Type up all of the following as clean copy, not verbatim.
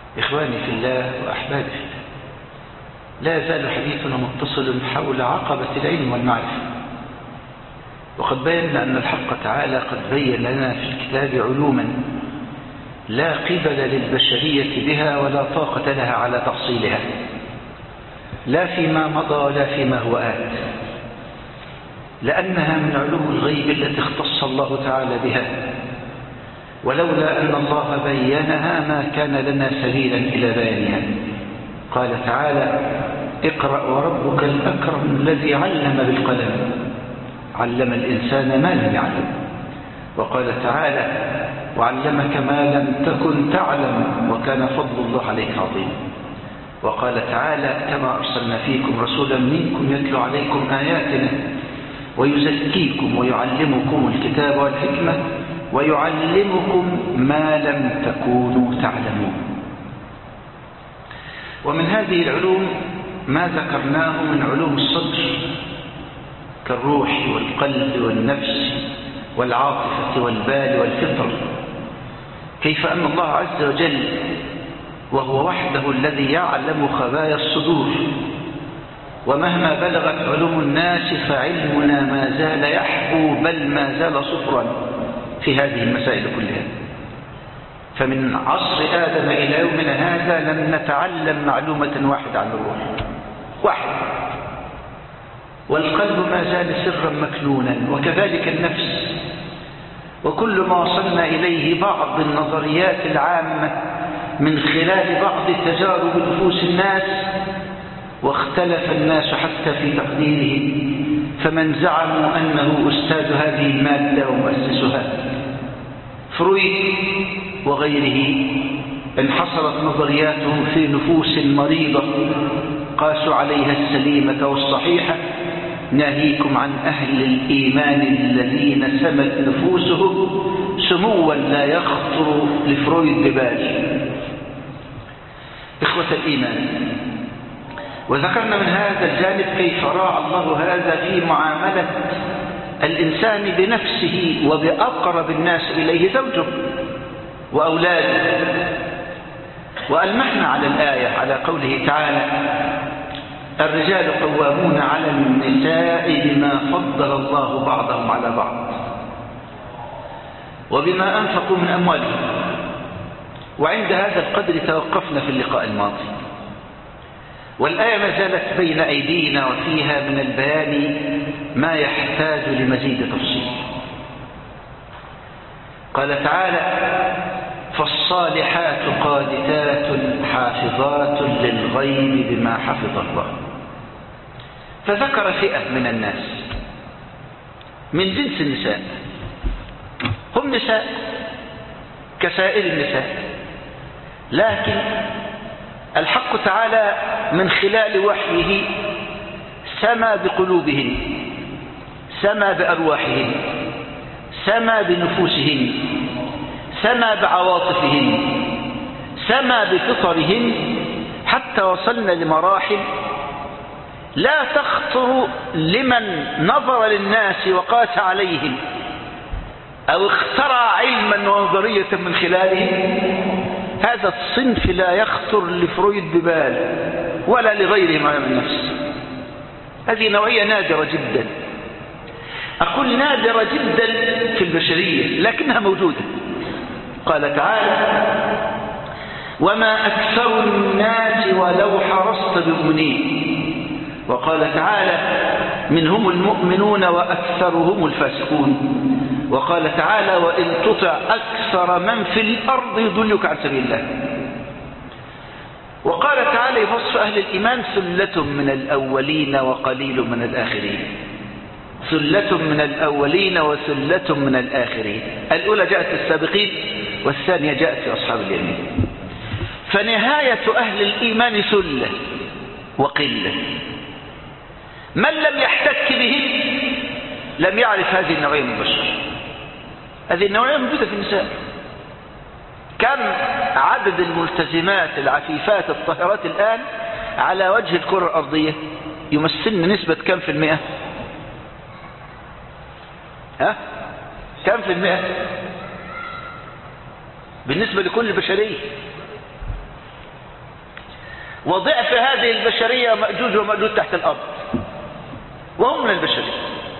إخواني في الله وأحبابي في الله، لا يزال حديثنا متصل حول عقبة العلم والمعرفة. وقد بينا أن الحق تعالى قد بين لنا في الكتاب علوما لا قبل للبشرية بها ولا طاقة لها على تحصيلها، لا فيما مضى ولا فيما هو آت، لأنها من علوم الغيب التي اختص الله تعالى بها، ولولا أن الله بينها ما كان لنا سبيلا إلى بيانها. قال تعالى: اقرأ وربك الأكرم الذي علم بالقلم علم الإنسان ما لم يعلم. وقال تعالى: وعلمك ما لم تكن تعلم وكان فضل الله عليك عظيما. وقال تعالى: كما أرسلنا فيكم رسولا منكم يتلو عليكم آياتنا ويزكيكم ويعلمكم الكتاب والحكمة ويعلمكم ما لم تكونوا تعلمون. ومن هذه العلوم ما ذكرناه من علوم الصدر كالروح والقلب والنفس والعاطفة والبال والفطر، كيف أن الله عز وجل وهو وحده الذي يعلم خبايا الصدور، ومهما بلغت علوم الناس فعلمنا ما زال يحبو بل ما زال صفرا في هذه المسائل كلها. فمن عصر آدم إلى يومنا هذا لم نتعلم معلومة واحدة عن الروح واحد، والقلب ما زال سرا مكنونا، وكذلك النفس. وكل ما وصلنا إليه بعض النظريات العامة من خلال بعض تجارب نفوس الناس، واختلف الناس حتى في تقديره، فمن زعموا أنه أستاذ هذه المادة ومؤسسها فرويد وغيره انحصرت نظرياتهم في نفوس مريضة قاسوا عليها السليمة والصحيحة، ناهيكم عن أهل الإيمان الذين سمت نفوسهم سموا لا يخطر لفرويد ببال. إخوة الإيمان، وذكرنا من هذا الجانب كيف راعى الله هذا في معاملة الإنسان بنفسه وبأقرب الناس إليه زوجه وأولاده. وألمحنا على الآية على قوله تعالى: الرجال قوامون على النساء بما فضل الله بعضهم على بعض وبما أنفقوا من أموالهم. وعند هذا القدر توقفنا في اللقاء الماضي، والآية ما زالت بين أيدينا وفيها من البيان ما يحتاج لمزيد تفصيل. قال تعالى: فالصالحات قانتات حافظات للغيب بما حفظ الله. فذكر فئة من الناس من جنس النساء، هم نساء كسائر النساء، لكن الحق تعالى من خلال وحيه سمى بقلوبهن، سمى بأرواحهن، سمى بنفوسهن، سمى بعواطفهن، سمى بفطرهن، حتى وصلنا لمراحل لا تخطر لمن نظر للناس وقاس عليهم أو اخترع علما ونظرية من خلالهم. هذا الصنف لا يخطر لفرويد ببال ولا لغيره من علم النفس. هذه نوعية نادرة جدا، أقول نادرة جدا في البشرية، لكنها موجودة. قال تعالى: وما أكثر الناس ولو حرصت بمؤمنين. وقال تعالى: منهم المؤمنون وأكثرهم الفاسقون. وقال تعالى: وإن تطع أكثر من في الأرض يضلك عن سبيل الله. وقال تعالى يوصف أهل الإيمان: ثلة من الأولين وقليل من الآخرين. ثلة من الأولين وثلة من الآخرين. الأولى جاءت في السابقين والثانية جاءت في أصحاب اليمين. فنهاية أهل الإيمان ثلة وقلة. من لم يحتك بهم لم يعرف هذه النوعية من البشر. هذه النوعية موجودة في النساء. كم عدد الملتزمات العفيفات الطاهرات الآن على وجه الكرة الأرضية؟ يمثلن نسبة كم في المئة؟ كم في المئة بالنسبة لكل البشرية؟ وضعف هذه البشرية مأجوج ومأجوج تحت الأرض، وهم من البشرية.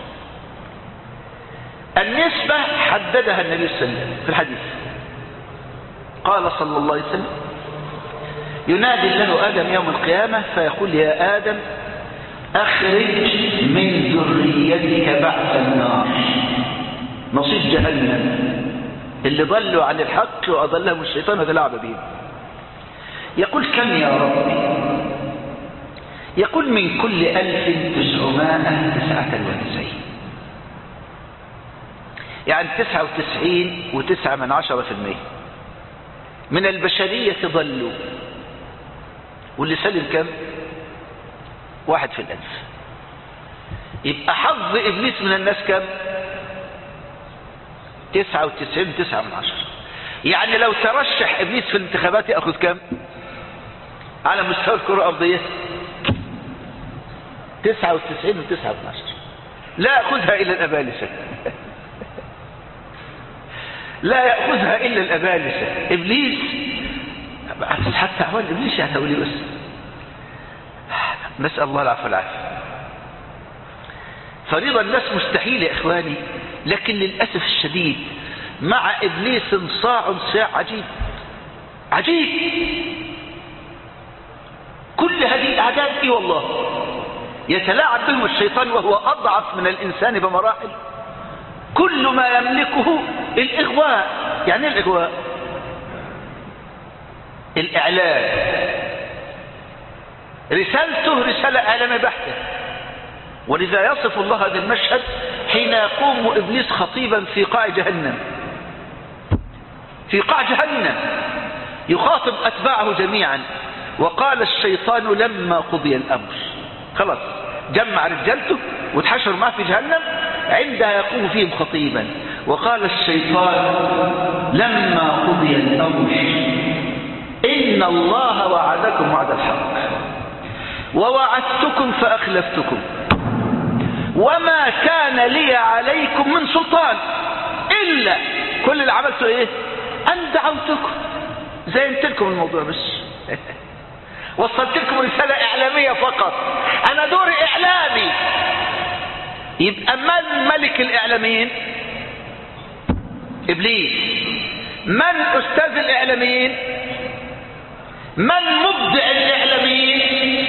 النسبة حددها النبي صلى الله عليه وسلم في الحديث، قال صلى الله عليه وسلم: ينادي الله آدم يوم القيامة فيقول: يا آدم أخرج من ذريتك بعث النار، نصيب جهنم اللي ضلوا عن الحق وأضلهم الشيطان وتلاعب بهم. يقول: كم يا ربي؟ يقول: من كل 1999، يعني 99.9% من البشرية ضلوا، واللي سلم كم؟ 1 في 1000. يبقى حظ إبليس من الناس كم؟ 99.9. يعني لو ترشح إبليس في الانتخابات يأخذ كم على مستوى الكرة الأرضية؟ 99.9. لا يأخذها إلا الأبالسة لا يأخذها إلا الأبالسة. إبليس حتى أحوال إبليس هتقولي بس، نسأل الله العفو والعافية. فريضة الناس مستحيل يا إخواني، لكن للأسف الشديد مع إبليس صاع عجيب عجيب. كل هذه الأعداد إيه والله يتلاعب بهم الشيطان وهو أضعف من الإنسان بمراحل. كل ما يملكه الإغواء. يعني الإغواء الإعلام، رسالته رسالة إعلامية بحتة. ولذا يصف الله هذا المشهد حين يقوم إبليس خطيبا في قاع جهنم، في قاع جهنم يخاطب أتباعه جميعا. وقال الشيطان لما قضي الأمر، خلاص جمع رجالته وتحشر معه في جهنم، عندها يقوم فيهم خطيبا. وقال الشيطان لما قضي الأمر إن الله وعدكم وعد الحق ووعدتكم فأخلفتكم وما كان لي عليكم من سلطان إلا كل اللي عملته إيه؟ أن دعوتكم. زينت لكم الموضوع بس وصلت لكم رسالة إعلامية فقط، أنا دوري إعلامي. يبقى من ملك الإعلاميين؟ إبليس. من أستاذ الإعلاميين؟ من مبدع الإعلاميين؟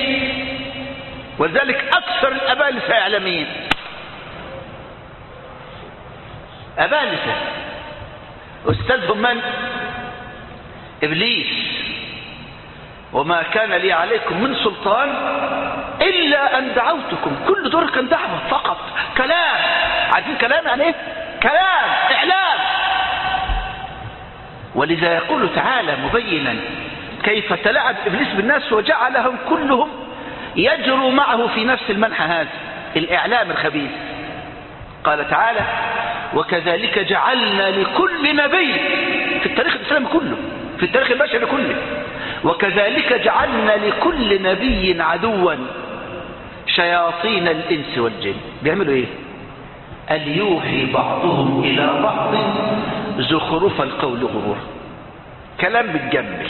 ولذلك أكثر الأبالسة إعلاميين، أبالسة. أستاذهم من؟ إبليس. وما كان لي عليكم من سلطان إلا أن دعوتكم. كل دور كان دعوة فقط، كلام. عارفين كلام يعني إيه؟ كلام، إعلام. ولذا يقول تعالى مبينا كيف تلاعب إبليس بالناس وجعلهم كلهم يجروا معه في نفس المنحى هذا، الإعلام الخبيث. قال تعالى وكذلك جعلنا لكل نبي، في التاريخ الإسلامي كله، في التاريخ البشري كله، وكذلك جعلنا لكل نبي عدوا شياطين الإنس والجن. بيعملوا إيه؟ أن يوحي بعضهم إلى بعض زخرف القول غرورا. كلام بتجمل،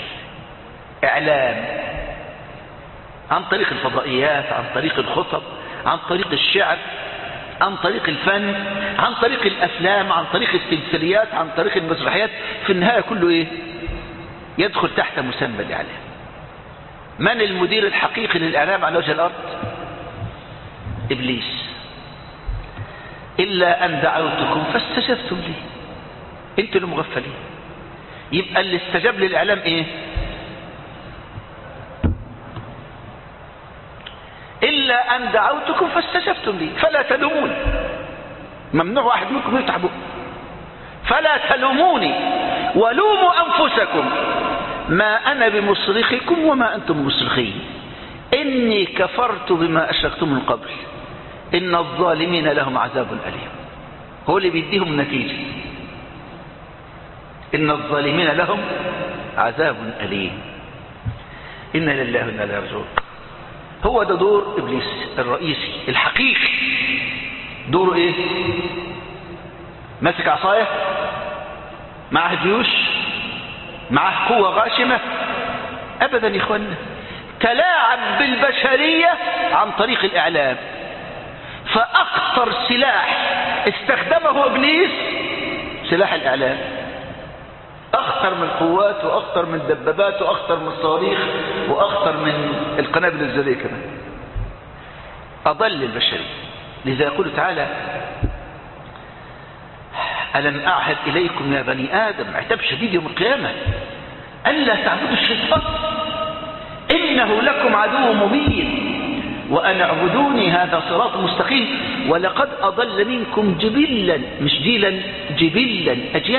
إعلام عن طريق الفضائيات، عن طريق الخطب، عن طريق الشعر، عن طريق الفن، عن طريق الأفلام، عن طريق التمثيليات، عن طريق المسرحيات. في النهاية كله إيه؟ يدخل تحت مسمى الإعلام. من المدير الحقيقي للإعلام على وجه الأرض؟ إبليس. إلا أن دعوتكم فاستجبتم لي، أنتم المغفلين. يبقى اللي استجاب للإعلام إيه؟ إلا أن دعوتكم فاستجبتم لي فلا تلوموني. ممنوع واحد منكم يتعبوا. فلا تلوموني ولوموا أنفسكم ما أنا بمصرخكم وما أنتم مصرخين إني كفرت بما أشركتم من قبل إن الظالمين لهم عذاب أليم. هو اللي بيديهم نتيجة، إن الظالمين لهم عذاب أليم. إنا لله وإنا إليه راجعون. هو ده دور إبليس الرئيسي الحقيقي. دوره إيه؟ ماسك عصاية، معه جيوش، معه قوة غاشمة؟ أبدا يا إخوانا. تلاعب بالبشرية عن طريق الإعلام. فأخطر سلاح استخدمه إبليس سلاح الإعلام، أخطر من القوات وأخطر من الدبابات وأخطر من الصواريخ وأخطر من القنابل الذرية كمان. أضل البشرية. لذا يقول تعالى: ألم أعهد إليكم يا بني آدم، عتاب شديد يوم القيامة، ألا تعبدوا الشيطان إنه لكم عدو مبين وأن اعبدوني هذا صراط مستقيم ولقد أضل منكم جبلا، مش جيلا، جبلا،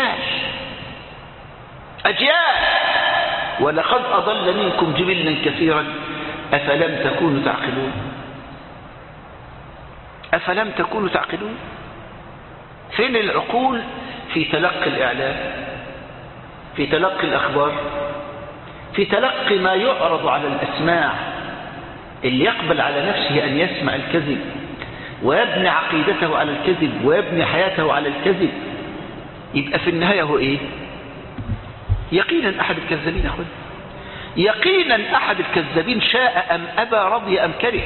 أجيال، ولقد أضل منكم جبلا كثيرا أفلم تكونوا تعقلون. أفلم تكونوا تعقلون؟ فين العقول في تلقي الإعلام، في تلقي الأخبار، في تلقي ما يعرض على الأسماع؟ اللي يقبل على نفسه أن يسمع الكذب ويبني عقيدته على الكذب ويبني حياته على الكذب، يبقى في النهاية هو إيه؟ يقينا أحد الكذابين. أخوان، يقينا أحد الكذابين، شاء أم أبى، رضي أم كره.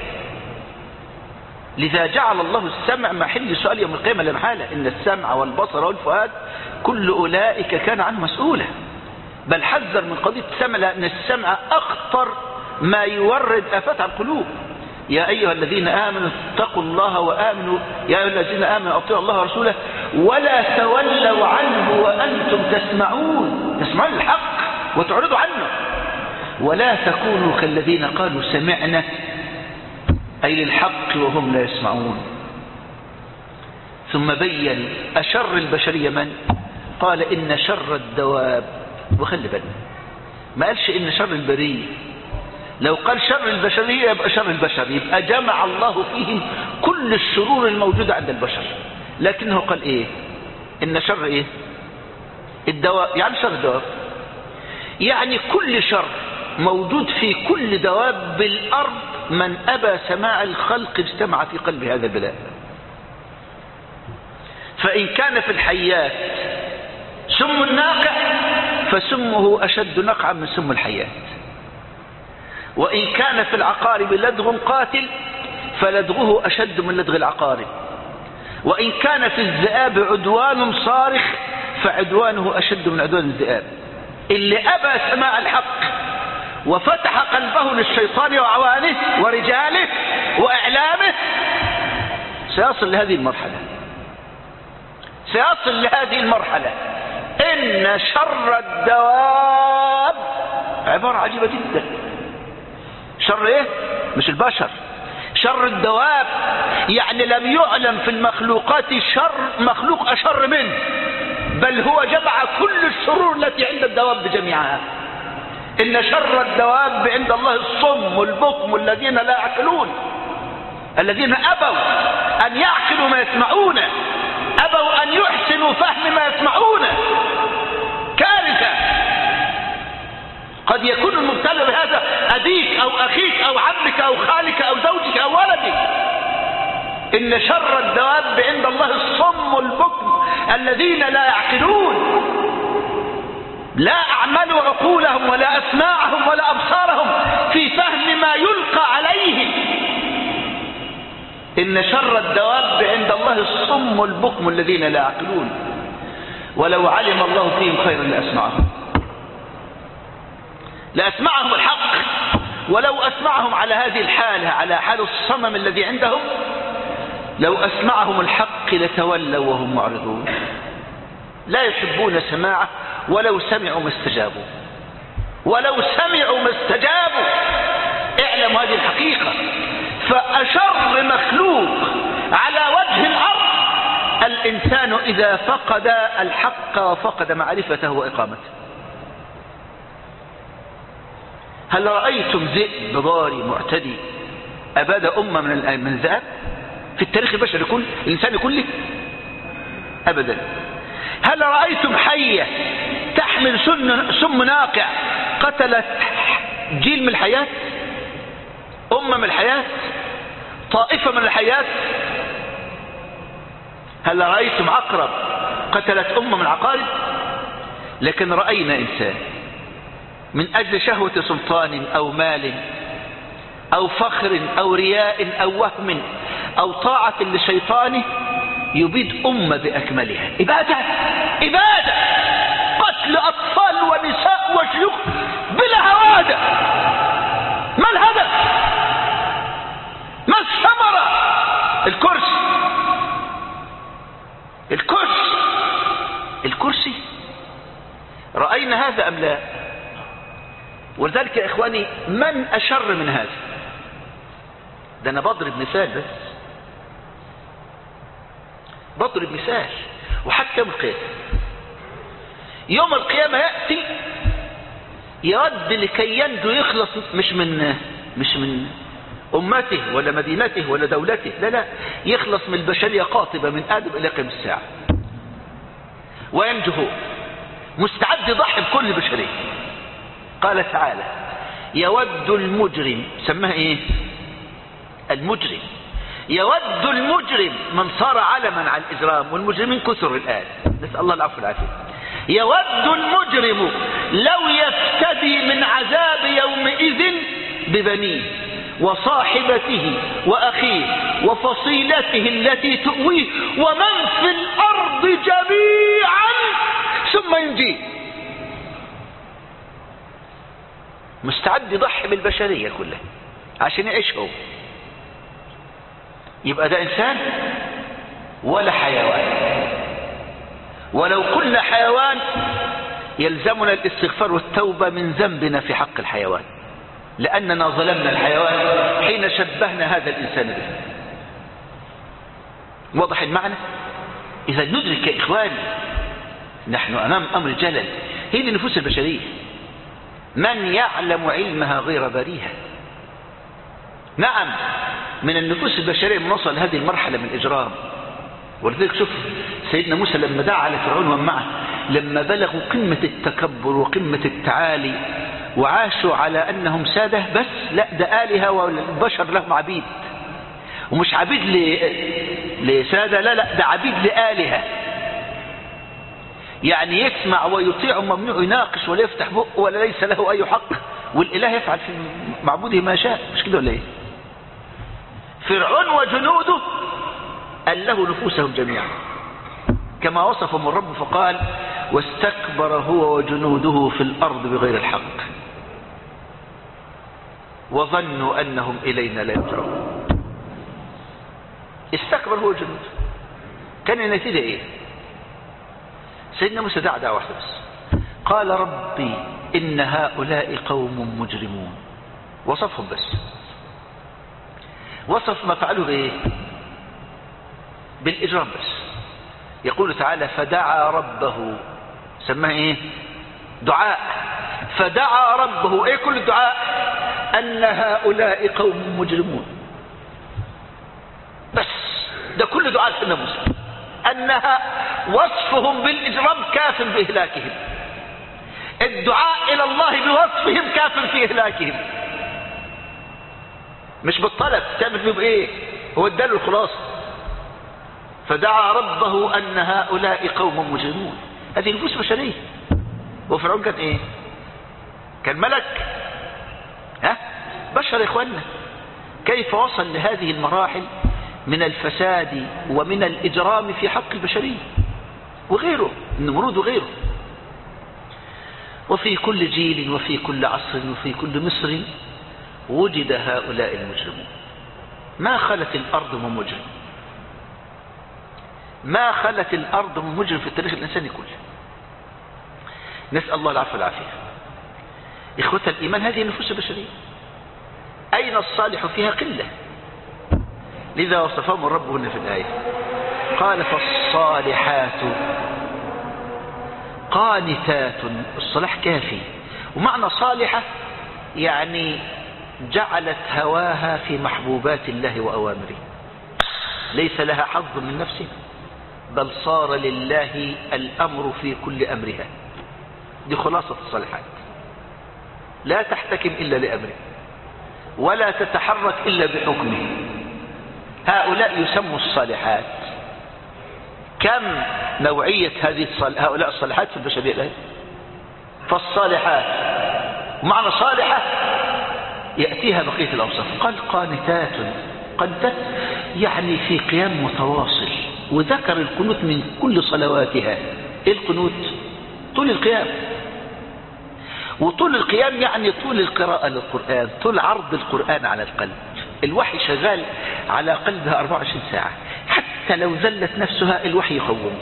لذا جعل الله السمع محل سؤال يوم القيامة لا محالة. إن السمع والبصر والفؤاد كل أولئك كان عنه مسؤولا. بل حذر من قضية السمع، لأن السمع أخطر ما يورد آفات على القلوب. يا أيها الذين آمنوا اتقوا الله وآمنوا، يا أيها الذين آمنوا أطيعوا الله ورسوله ولا تولوا عنه وأنتم تسمعون الحق وتعرضوا عنه. ولا تكونوا كالذين قالوا سمعنا، أي للحق وهم لا يسمعون. ثم بين أشر البشرية من؟ قال إن شر الدواب. وخلي بالك، ما قالش إن شر البرية. لو قال شر البشرية يبقى شر البشر، يبقى جمع الله فيهم كل الشرور الموجودة عند البشر. لكنه قال إيه؟ إن شر إيه؟ الدواب. يعني شر الدواب يعني كل شر موجود في كل دواب بالأرض. من أبى سماع الخلق اجتمع في قلب هذا البلاء. فإن كان في الحيات سم الناقع فسمه أشد نقعا من سم الحيات. وإن كان في العقارب لدغ قاتل فلدغه أشد من لدغ العقارب. وإن كان في الذئاب عدوان صارخ فعدوانه أشد من عدوان الذئاب. اللي أبى سماع الحق وفتح قلبه للشيطان وعوانه ورجاله وإعلامه سيصل لهذه المرحلة، سيصل لهذه المرحلة. إن شر الدواب عبارة عجيبة جدا. شر إيه؟ مش البشر، شر الدواب. يعني لم يعلم في المخلوقات شر مخلوق أشر منه، بل هو جمع كل الشرور التي عند الدواب جميعها. إن شر الدواب عند الله الصم البكم الذين لا يعقلون، الذين أبوا أن يعقلوا ما يسمعون، أبوا أن يحسنوا فهم ما يسمعون. كارثة. قد يكون المبتلى بهذا أبيك أو أخيك أو عمك أو خالك أو زوجك أو ولدك. إن شر الدواب عند الله الصم البكم الذين لا يعقلون، لا أعملوا عقولهم ولا أسماعهم ولا أبصارهم في فهم ما يلقى عليهم. إن شر الدواب عند الله الصم البكم الذين لا يعقلون. ولو علم الله فيهم خيرا لأسمعهم الحق. ولو أسمعهم على هذه الحالة، على حال الصمم الذي عندهم، لو أسمعهم الحق لتولوا وهم معرضون، لا يحبون سماعه. ولو سمعوا ما استجابوا، ولو سمعوا ما استجابوا. اعلم هذه الحقيقة. فأشر مخلوق على وجه الأرض الإنسان إذا فقد الحق وفقد معرفته وإقامته. هل رأيتم ذئب ضاري معتدي أباد أمة من الذئاب في التاريخ البشري كله، الإنسان كله؟ أبدا. هل رأيتم حية تحمل سم ناقع قتلت جيل من الحياة، أمة من الحياة، طائفة من الحياة؟ هل رأيتم عقرب قتلت أمة من العقارب؟ لكن رأينا إنسان من أجل شهوة سلطان أو مال أو فخر أو رياء أو وهم أو طاعة لشيطانه يبيد أمة بأكملها. إبادة قتل أطفال ونساء وشيوخ بلا هوادة. ما الهدف؟ ما الثمرة؟ الكرسي. رأينا هذا أم لا؟ ولذلك يا إخواني من أشر من هذا؟ ده أنا بضرب مثال وحتى يوم القيامة يأتي يود لكي ينجو يخلص مش من أمته ولا مدينته ولا دولته، لا، يخلص من البشرية قاطبة من آدم إلى قيام الساعة، وينجو هو مستعد يضحي بكل بشرية. قال تعالى يود المجرم، سماها ايه؟ المجرم. يود المجرم من صار علما على الإجرام، والمجرمين كثر الآن، نسأل الله العفو والعافية. يود المجرم لو يفتدي من عذاب يومئذ ببنيه وصاحبته وأخيه وفصيلته التي تؤويه ومن في الأرض جميعا ثم ينجيه. مستعد يضحي بالبشرية كلها عشان يعيش هو. يبقى ده إنسان ولا حيوان؟ ولو قلنا حيوان يلزمنا الاستغفار والتوبة من ذنبنا في حق الحيوان، لأننا ظلمنا الحيوان حين شبهنا هذا الإنسان به. واضح المعنى؟ إذا ندرك يا إخواني نحن أمام أمر جلل. هي النفوس البشرية من يعلم علمها غير بريها. نعم، من النفوس البشرية من وصل هذه المرحلة من الإجرام. ولذلك شوف سيدنا موسى لما دعا على فرعون ومعه، لما بلغوا قمة التكبر وقمة التعالي وعاشوا على أنهم سادة، بس لا، ده آلهة والبشر لهم عبيد، ومش عبيد لسادة، لا، ده عبيد لآلهة. يعني يسمع ويطيع ممنوع، يناقش ولا يفتح بقه ولا ليس له أي حق، والإله يفعل في معبوده ما شاء. مش كده ولا ايه؟ فرعون وجنوده أله نفوسهم جميعا كما وصفهم الرب فقال واستكبر هو وجنوده في الأرض بغير الحق وظنوا أنهم إلينا لا يرجعون. استكبر هو وجنوده. كان النتيجة ايه؟ سيدنا موسى دعا واحدة بس، قال ربي إن هؤلاء قوم مجرمون. وصفهم بس، وصف ما فعلوا بايه؟ بالإجرام بس. يقول تعالى فدعا ربه، سماه ايه؟ دعاء. فدعا ربه، ايه كل الدعاء؟ أن هؤلاء قوم مجرمون. بس ده كل دعاء سيدنا موسى، أنها وصفهم بالإجرام كاف بإهلاكهم. الدعاء إلى الله بوصفهم كاف في إهلاكهم، مش بالطلب. تعمل فيه بإيه؟ هو اداله الخلاصة. فدعا ربه أن هؤلاء قوم مجرمون. هذه نفوس بشرية. وفرعون كان إيه؟ كان ملك؟ بشر يا إخواننا. كيف وصل لهذه المراحل من الفساد ومن الإجرام في حق البشرية وغيره، النمرود وغيره. وفي كل جيل وفي كل عصر وفي كل مصر وجد هؤلاء المجرمون. ما خلت الأرض من مجرم، ما خلت الأرض من مجرم في التاريخ الإنساني كله. نسأل الله العفو والعافية. إخوة الإيمان، هذه النفوس البشرية أين الصالح فيها؟ قلة. لذا وصفهم الرب هنا في الآية قال فالصالحات قانتات. الصلاح كافي، ومعنى صالحة يعني جعلت هواها في محبوبات الله وأوامره، ليس لها حظ من نفسها، بل صار لله الأمر في كل أمرها. دي خلاصة الصالحات. لا تحتكم إلا لأمره ولا تتحرك إلا بحكمه. هؤلاء يسموا الصالحات. كم نوعية هؤلاء الصالحات في البشرية الآن؟ فالصالحات معنى صالحة يأتيها بقية الأوصاف. قال قانتات. قانتات يعني في قيام متواصل، وذكر القنوت من كل صلواتها. إيه القنوت؟ طول القيام. وطول القيام يعني طول القراءة للقرآن، طول عرض القرآن على القلب. الوحي شغال على قلبها 24 ساعة، حتى لو زلت نفسها الوحي يقوم.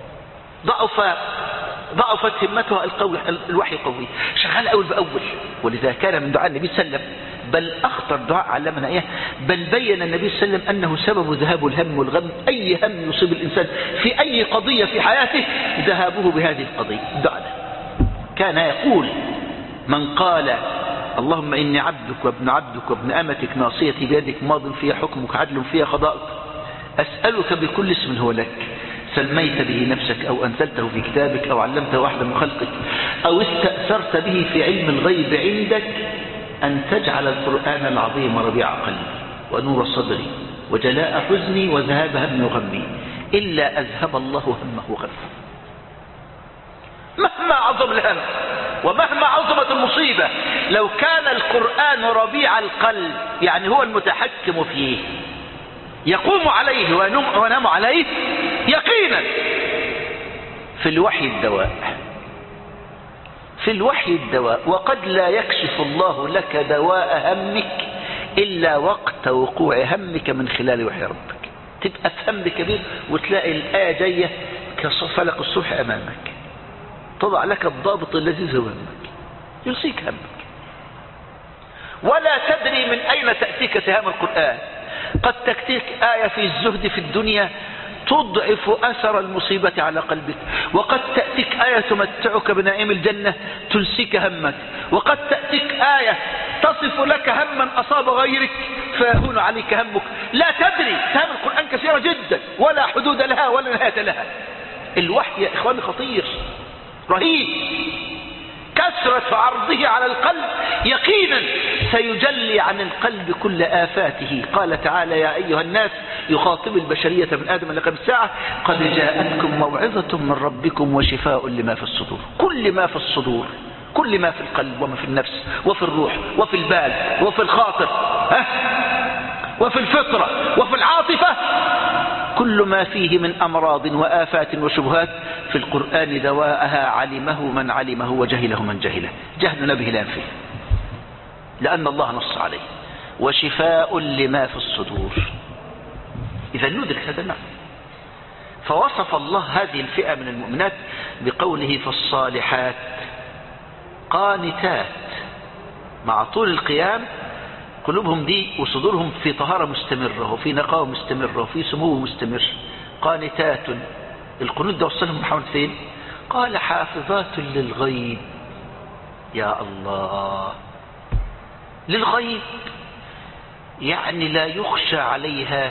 ضعفت همتها الوحي قوي، شغال أول بأول. ولذا كان من دعاء النبي صلى الله عليه وسلم، بل أخطر دعاء علمنا إياه، بل بين النبي صلى الله عليه وسلم أنه سبب ذهاب الهم والغم. أي هم يصيب الإنسان في أي قضية في حياته ذهابه بهذه القضية. الدعاء كان يقول: من قال اللهم إني عبدك وابن عبدك وابن أمتك ناصيتي بيدك ماض فيها حكمك عدل فيها قضاءك أسألك بكل اسم هو لك سميت به نفسك أو أنزلته في كتابك أو علمته واحدا من خلقك أو استأثرت به في علم الغيب عندك أن تجعل القرآن العظيم ربيع قلبي ونور صدري وجلاء حزني وذهاب همي وغمي إلا أذهب الله همه وغمه. مهما عظم الهم ومهما عظمت المصيبة، لو كان القرآن ربيع القلب، يعني هو المتحكم فيه، يقوم عليه وينام عليه يقينا، في الوحي الدواء. في الوحي الدواء. وقد لا يكشف الله لك دواء همك إلا وقت وقوع همك من خلال وحي ربك. تبقى في هم كبير وتلاقي الآية جاية كفلق الصبح أمامك، تضع لك الضابط الذي يذهب همك، يصيك همك، ولا تدري من أين تأتيك سهام القرآن. قد تأتيك آية في الزهد في الدنيا تضعف أثر المصيبة على قلبك، وقد تأتيك آية تمتعك بنعيم الجنة تنسيك همك، وقد تأتيك آية تصف لك هما أصاب غيرك فيهون عليك همك. لا تدري. سهام القرآن كثيرة جدا ولا حدود لها ولا نهاية لها. الوحي يا إخواني خطير رهيب، كثرة عرضه على القلب يقينا سيجلي عن القلب كل آفاته. قال تعالى: يا أيها الناس، يخاطب البشرية من آدم إلى قيام الساعة: قد جاءتكم موعظة من ربكم وشفاء لما في الصدور. كل ما في الصدور، كل ما في القلب وما في النفس وفي الروح وفي البال وفي الخاطر وفي الفطرة وفي العاطفة، كل ما فيه من أمراض وآفات وشبهات في القرآن دواءها علمه من علمه وجهله من جهله. جهلنا به لا ينفي، لأن الله نص عليه: وشفاء لما في الصدور. إذا ندرك هذا المعنى. فوصف الله هذه الفئة من المؤمنات بقوله: فالصالحات قانتات، مع طول القيام قلوبهم دي وصدورهم في طهارة مستمرة وفي نقاوة مستمرة وفي سمو مستمر. قانتات. القنوت ده وصلهم محمد فين؟ قال: حافظات للغيب. يا الله، للغيب يعني لا يخشى عليها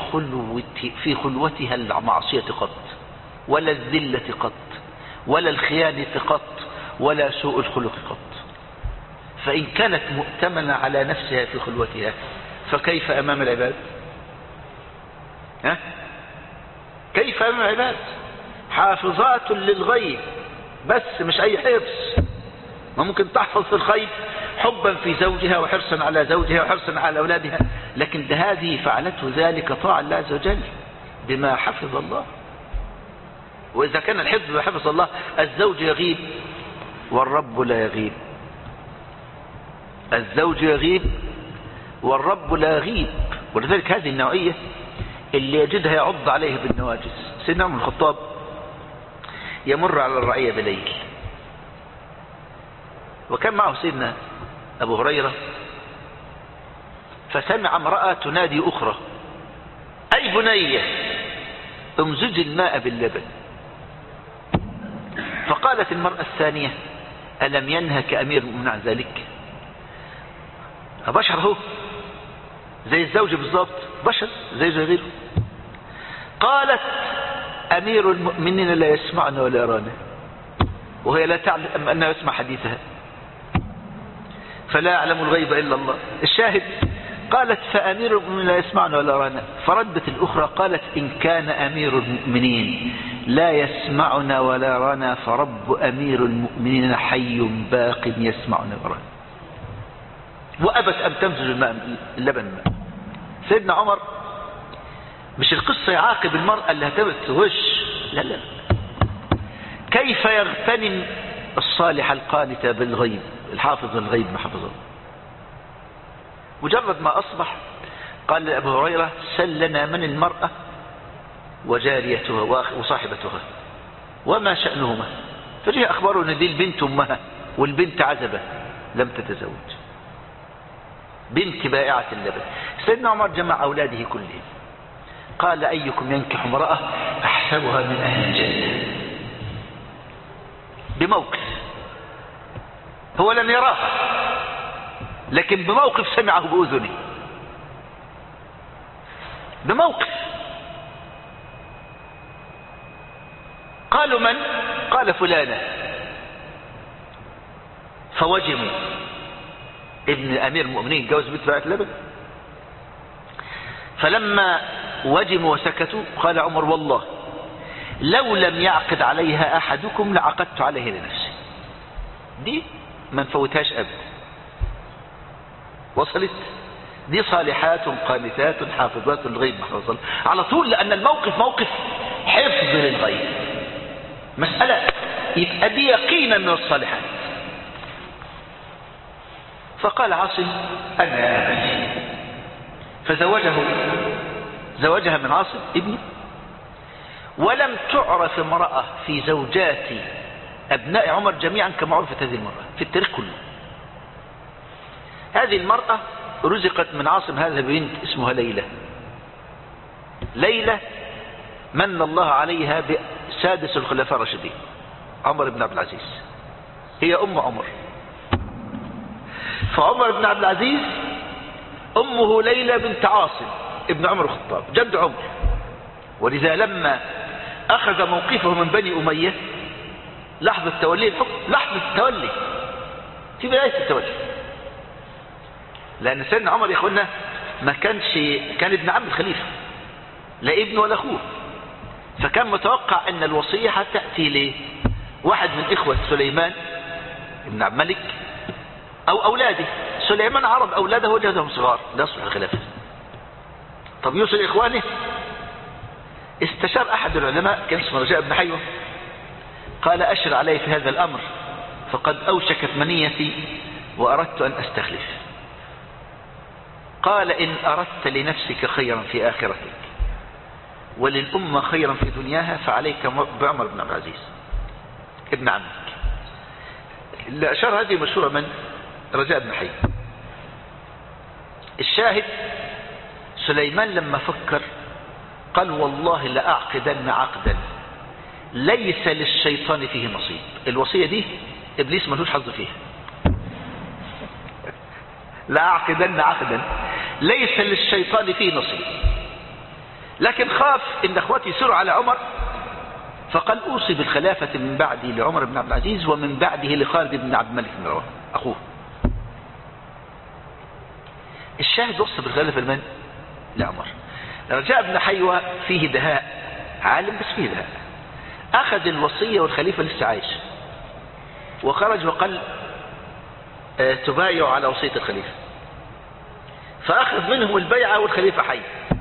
في خلوتها المعصية قط، ولا الذلة قط، ولا الخيانة قط، ولا سوء الخلق قط. فإن كانت مؤتمنة على نفسها في خلوتها فكيف أمام العباد؟ كيف أمام العباد؟ حافظات للغيب، بس مش أي حفظ. ما ممكن تحفظ في الغيب حبا في زوجها وحرصا على زوجها وحرصا على أولادها، لكن هذه فعلته ذلك طاعة الله عز وجل بما حفظ الله. وإذا كان الحفظ بما حفظ الله، الزوج يغيب والرب لا يغيب، الزوج يغيب والرب لا يغيب. ولذلك هذه النوعية اللي يجدها يعض عليه بالنواجس. سيدنا عمر بن الخطاب يمر على الرعية بليل، وكان معه سيدنا أبو هريرة، فسمع امرأة تنادي أخرى: أي بنية امزج الماء باللبن. فقالت المرأة الثانية: ألم ينهك أمير المؤمنين عن ذلك؟ بشر هو زي الزوج بالضبط، بشر زي غيره. قالت: أمير المؤمنين لا يسمعنا ولا يرانا، وهي لا تعلم أنه يسمع حديثها، فلا يعلم الغيب إلا الله. الشاهد قالت: فأمير المؤمنين لا يسمعنا ولا يرانا. فردت الأخرى قالت: إن كان أمير المؤمنين لا يسمعنا ولا يرانا فرب أمير المؤمنين حي باق يسمعنا ويرانا. وأبت أن تمزج اللبن. سيدنا عمر مش القصة يعاقب المرأة اللي هتبت وش، لا لا، كيف يغتنم الصالح القانت بالغيب، الحافظ الغيب ما حفظه. مجرد ما أصبح قال لأبو هريرة سلنا من المرأة وجاريتها وصاحبتها وما شأنهما، فجاء أخبره أن دي البنت أمها، والبنت عزبة لم تتزوج، بنت بائعة اللبن. سيدنا عمر جمع أولاده كلهم، قال أيكم ينكح امرأة أحسبها من أهل الجنة، بموقف هو لم يراها لكن بموقف سمعه بأذنه، بموقف. قالوا من؟ قال فلانة، فوجموا. ابن أمير المؤمنين جوز بنت بائعة اللبن. فلما وجموا وسكتوا قال عمر والله لو لم يعقد عليها أحدكم لعقدت عليه لنفسي، دي ما نفوتهاش أبدا. وصلت؟ دي صالحات قانتات حافظات الغيب محفظة على طول، لأن الموقف موقف حفظ للغيب، مسألة يبقى دي يقينا من الصالحات. فقال عاصم أنا أبي، فزوجها من عاصم ابني. ولم تعرف امرأة في زوجات أبناء عمر جميعا كما عرفت هذه المرأة في التاريخ كله. هذه المرأة رزقت من عاصم هذا بنت اسمها ليلى. ليلى من الله عليها بسادس الخلفاء الراشدين عمر بن عبد العزيز، هي أم عمر. فعمر بن عبد العزيز أمه ليلى بنت عاصم ابن عمر الخطاب جد عمر. ولذا لما أخذ موقفه من بني أمية لحظة تولي الحكم، لحظة التولي في بداية التولي، لأن سيدنا عمر يا اخوانا ما كان ابن عم الخليفة، لا ابن ولا أخوه، فكان متوقع أن الوصية هتأتي لواحد من إخوة سليمان ابن عبد الملك أو أولاده. سليمان عرض أولاده وجدهم صغار لا يصلح الخلافة، طب يوصل إخوانه. استشار أحد العلماء كان اسمه رجاء بن حيوة، قال أشر علي في هذا الأمر فقد أوشكت منيتي وأردت أن أستخلف. قال إن أردت لنفسك خيرا في آخرتك وللأمة خيرا في دنياها فعليك بعمر بن عبد العزيز ابن عمك. اللي أشار هذه مشهورة من رجاء بن حيوة. الشاهد سليمان لما فكر قال والله لأعقدن عقدا ليس للشيطان فيه نصيب. الوصية دي إبليس ملوش حظ فيها. لأعقدن عقدا ليس للشيطان فيه نصيب، لكن خاف إن أخواتي يسروا على عمر فقال أوصي بالخلافة من بعدي لعمر بن عبد العزيز ومن بعده لخالد بن عبد الملك بن مروان أخوه. الشاهد وصى بالخلافة لمن؟ لعمر. رجاء بن حيوة فيه دهاء، عالم بس فيه دهاء، أخذ الوصية والخليفة لسه عايش وخرج وقال تبايعوا على وصية الخليفة، فأخذ منهم البيعة والخليفة حي،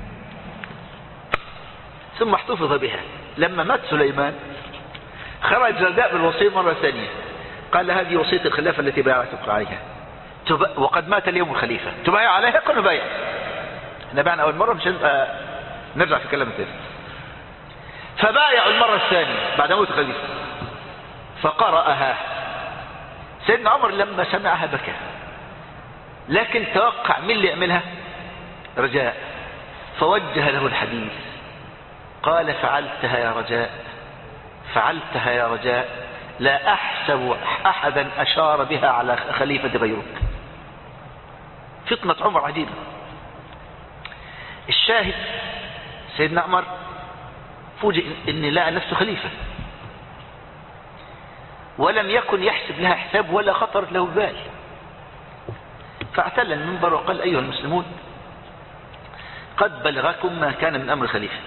ثم احتفظ بها. لما مات سليمان خرج رجاء بالوصية مرة ثانية قال هذه وصية الخلافة التي بايعتك عليها وقد مات اليوم الخليفة، تبايع عليها؟ كنا بايع. احنا بايعنا أول مرة مش نرجع في كلام الثاني. فبايعوا المرة الثانية بعد موت الخليفة فقرأها. سيدنا عمر لما سمعها بكى، لكن توقع من اللي يعملها؟ رجاء، فوجه له الحديث قال فعلتها يا رجاء، فعلتها يا رجاء، لا أحسب أحدا أشار بها على خليفة غيرك. فطنة عمر عجيبة. الشاهد سيدنا عمر فوجئ ان لقى نفسه خليفة ولم يكن يحسب لها حساب ولا خطرت له بال، فاعتل المنبر وقال أيها المسلمون قد بلغكم ما كان من أمر الخليفة،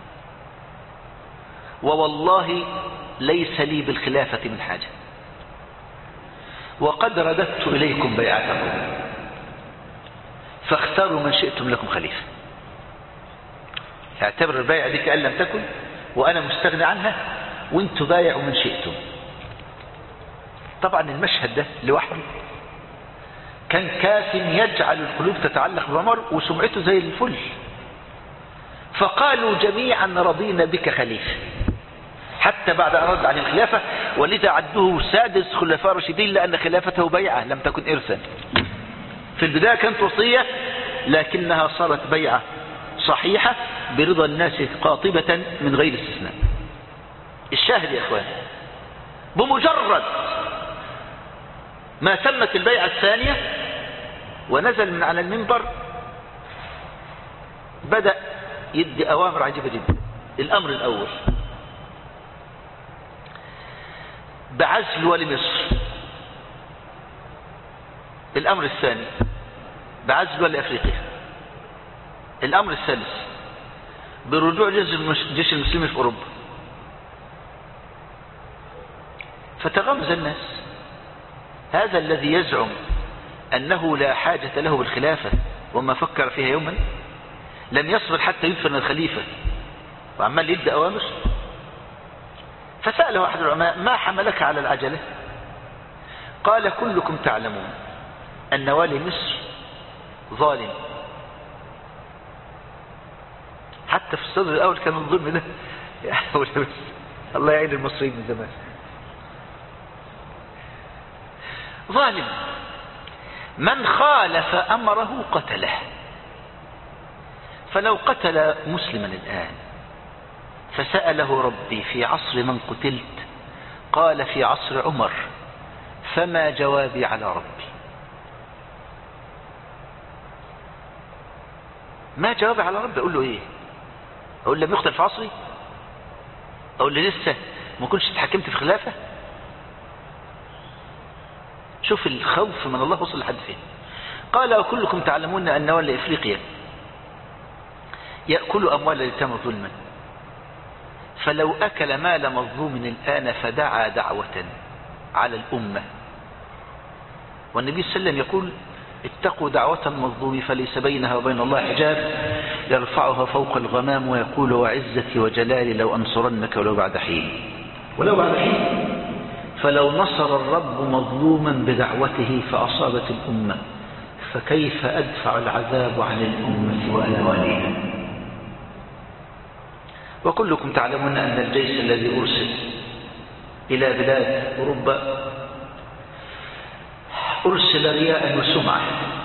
ووالله ليس لي بالخلافة من حاجة، وقد رددت إليكم بيعتكم، فاختاروا من شئتم لكم خليفة. اعتبر البيعة دي كأن لم تكن، وأنا مستغني عنها، وانتوا بايعوا من شئتم. طبعا المشهد ده لوحده كان كاف يجعل القلوب تتعلق بعمر وسمعته زي الفل. فقالوا جميعا رضينا بك خليفة، حتى بعد أن رد عن الخلافة، ولذا عدوه سادس خلفاء راشدين، لأن خلافته بيعة لم تكن إرثا. في البداية كانت وصية، لكنها صارت بيعة صحيحة برضا الناس قاطبة من غير استثناء. الشاهد يا إخوان، بمجرد ما تمت البيعة الثانية ونزل من على المنبر بدأ يدي أوامر عجيبة جدا. الأمر الأول بعزل ولي مصر. الأمر الثاني بعزل ولي أفريقيا. الأمر الثالث برجوع جيش المسلمين في أوروبا. فتغمز الناس، هذا الذي يزعم أنه لا حاجة له بالخلافة وما فكر فيها يوما لم يصبر حتى يدفن الخليفة وعمال يدي أوامر. فسأله أحد العلماء: ما حملك على العجلة؟ قال: كلكم تعلمون أن والي مصر ظالم. حتى في الصدر الأول كان الظلم ده الله يعين المصريين من زمان. ظالم، من خالف أمره قتله. فلو قتل مسلما الآن فسأله ربي: في عصر من قتلت؟ قال: في عصر عمر. فما جوابي على ربي؟ ما جوابي على ربي؟ أقول له إيه؟ أقول لم يقتل في عصري؟ أقول له لسه ما كنتش اتحكمت في خلافة؟ شوف الخوف من الله وصل لحد فين. قال: وكلكم تعلمون أن والي إفريقيا يأكل أموال اليتامى ظلما، فلو أكل مال مظلوم الآن فدعا دعوة على الأمة. والنبي صلى الله عليه وسلم يقول: اتقوا دعوة المظلوم فليس بينها وبين الله حجاب يرفعها فوق الغمام ويقول: وعزتي وجلالي لو أنصرنك ولو بعد حين. ولو بعد حين. فلو نصر الرب مظلوما بدعوته فأصابت الأمة، فكيف أدفع العذاب عن الأمة وأنا وليها؟ وكلكم تعلمون أن الجيش الذي أرسل إلى بلاد أوروبا أرسل رياء وسمعة.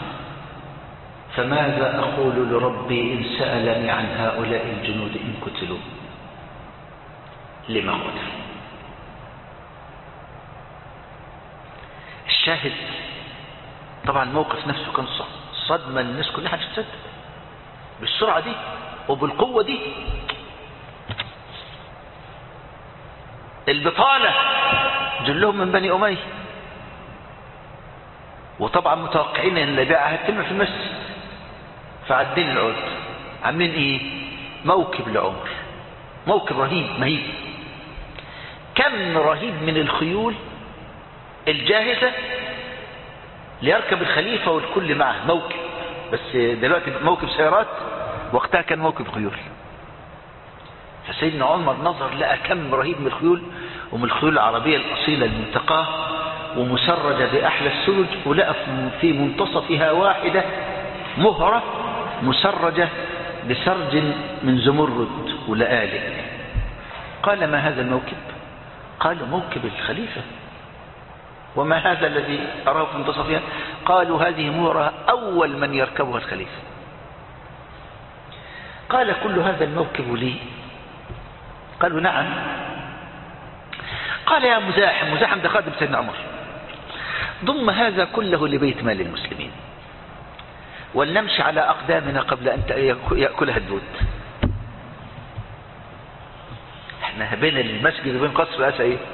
فماذا أقول لربي إن سألني عن هؤلاء الجنود إن قتلوا؟ لما قتلوا؟ الشاهد طبعا الموقف نفسه كان صدمة، الناس كلها هتتصدق بالسرعة دي وبالقوة دي. البطانة جلهم من بني أمية، وطبعا متوقعين ان البيعة هتتم في المسجد، فعدين العود عاملين ايه؟ موكب لعمر، موكب رهيب مهيب، كم رهيب من الخيول الجاهزة ليركب الخليفة والكل معه موكب. بس دلوقتي موكب سيارات، وقتها كان موكب خيول. فسيدنا عمر نظر لقى كم رهيب من الخيول، ومن الخيول العربية الأصيلة المنتقاه ومسرجة بأحلى السرج، ولقى في منتصفها واحدة مهرة مسرجة بسرج من زمرد ولآلئ. قال: ما هذا الموكب؟ قال: موكب الخليفة. وما هذا الذي أراه في منتصفها؟ قالوا: هذه مهرة أول من يركبها الخليفة. قال: كل هذا الموكب لي؟ قالوا: نعم. قال: يا مزاحم، مزاحم ده خادم سيدنا عمر، ضم هذا كله لبيت مال المسلمين، ولنمشي على أقدامنا قبل أن يأكلها الدود. احنا بين المسجد وبين قصر الأسى ايه؟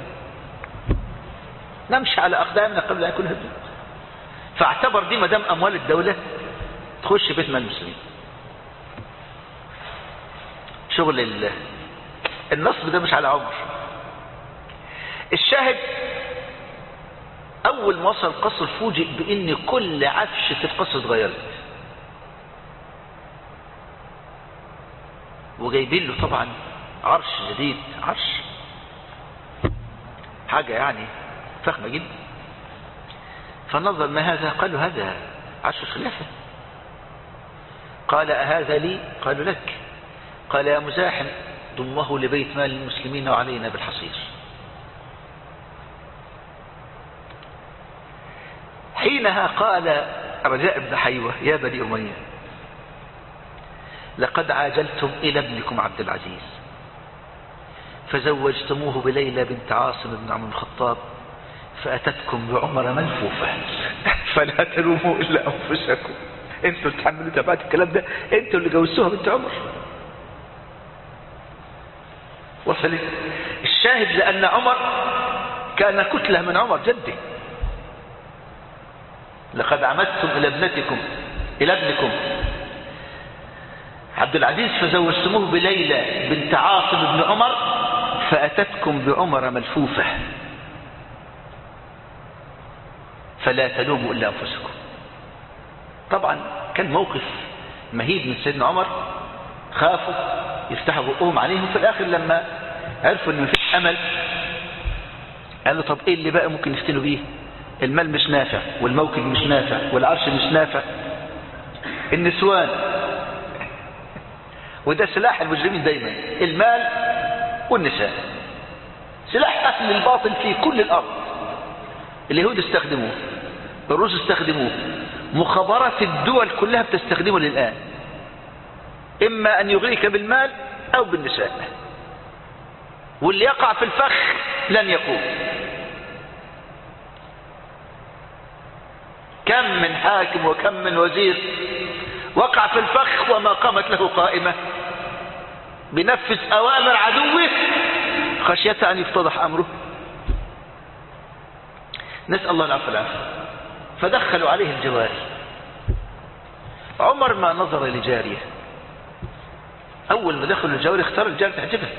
نمشي على أقدامنا قبل أن يأكلها الدود. فاعتبر دي مدام أموال الدولة تخش بيت مال المسلمين. شغل النصب ده مش على عمر. الشاهد أول ما وصل القصر فوجئ بأن كل عفشة القصر اتغيرت. وجايبين له طبعا عرش جديد، عرش حاجة يعني فخمة جدا. فنظر ما هذا؟ قالوا هذا عرش الخلافة. قال أهذا لي؟ قالوا لك. قال يا مزاحم ضمه لبيت مال المسلمين وعلينا بالحصير. حينها قال رجاء بن حيوة يا بني أمية لقد عاجلتم إلى ابنكم عبد العزيز فزوجتموه بليلى بنت عاصم بن عمر الخطاب فأتتكم بعمر ملفوفة فلا تلوموا إلا أنفسكم، انتوا اللي تحملوا تبعات الكلام ده، انتوا اللي جوزتوها بنت عمر. وصلت الشاهد لأن عمر كان كتلة من عمر جده. لقد عمدتم إلى ابنكم عبد العزيز فزوجتموه بليلى بنت عاصم بن عمر فأتتكم بعمر ملفوفة فلا تلوموا إلا أنفسكم. طبعا كان موقف مهيب من سيدنا عمر، خافوا يفتحوا بقهم عليهم. في الآخر لما عرفوا أنه مفيش أمل قالوا طب إيه اللي بقى ممكن نفتنوا بيه؟ المال مش نافع، والموكب مش نافع، والعرش مش نافع، النسوان. وده سلاح المجرمين دايما، المال والنساء، سلاح أهل الباطل في كل الأرض. اليهود استخدموه، الروس استخدموه، مخابرات الدول كلها بتستخدمه للآن، إما أن يغريك بالمال أو بالنساء، واللي يقع في الفخ لن يقوم. كم من حاكم وكم من وزير وقع في الفخ وما قامت له قائمة، بنفذ أوامر عدوه خشية أن يفتضح أمره. نسأل الله العفو والعافية. فدخلوا عليه الجواري. عمر ما نظر لجارية، أول ما دخلوا الجواري اختار الجارية تعجبك.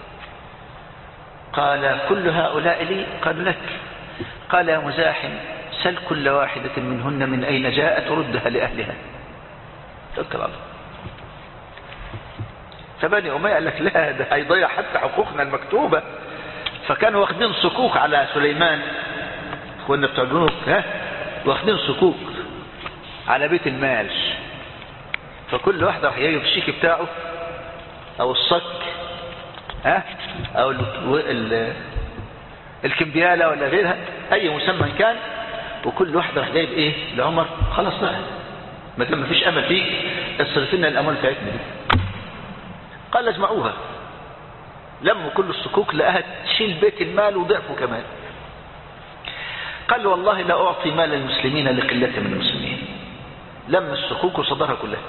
قال كل هؤلاء لي؟ قالوا لك. قال يا مزاحم سل كل واحدة منهن من أين جاءت وردها لأهلها. توكل على الله. فبني أمية قال لك لا، ده هيضيع حتى حقوقنا المكتوبة. فكانوا واخدين صكوك على سليمان، اخواننا بتوع البنوك، واخدين صكوك على بيت المال. فكل واحد راح يجيب الشيك بتاعه او الصك او الكمبيالة ولا غيرها، اي مسمى كان، وكل واحد راح جايب ايه لعمر. خلاص بقى ما دام مفيش امل فيك اصرف لنا الاموال بتاعتنا دي. قال اجمعوها. لموا كل الصكوك لقاها تشيل بيت المال وضعفه كمان. قال والله لا أعطي مال المسلمين لقلة من المسلمين. لم الصكوك وصدرها كلها.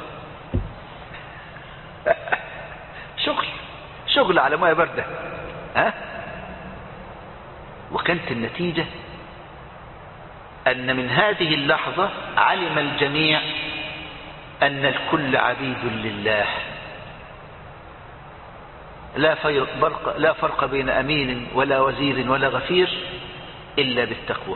شغل على ماء باردة. وكانت النتيجة أن من هذه اللحظة علم الجميع أن الكل عبيد لله، لا فرق بين أمين ولا وزير ولا غفير إلا بالتقوى.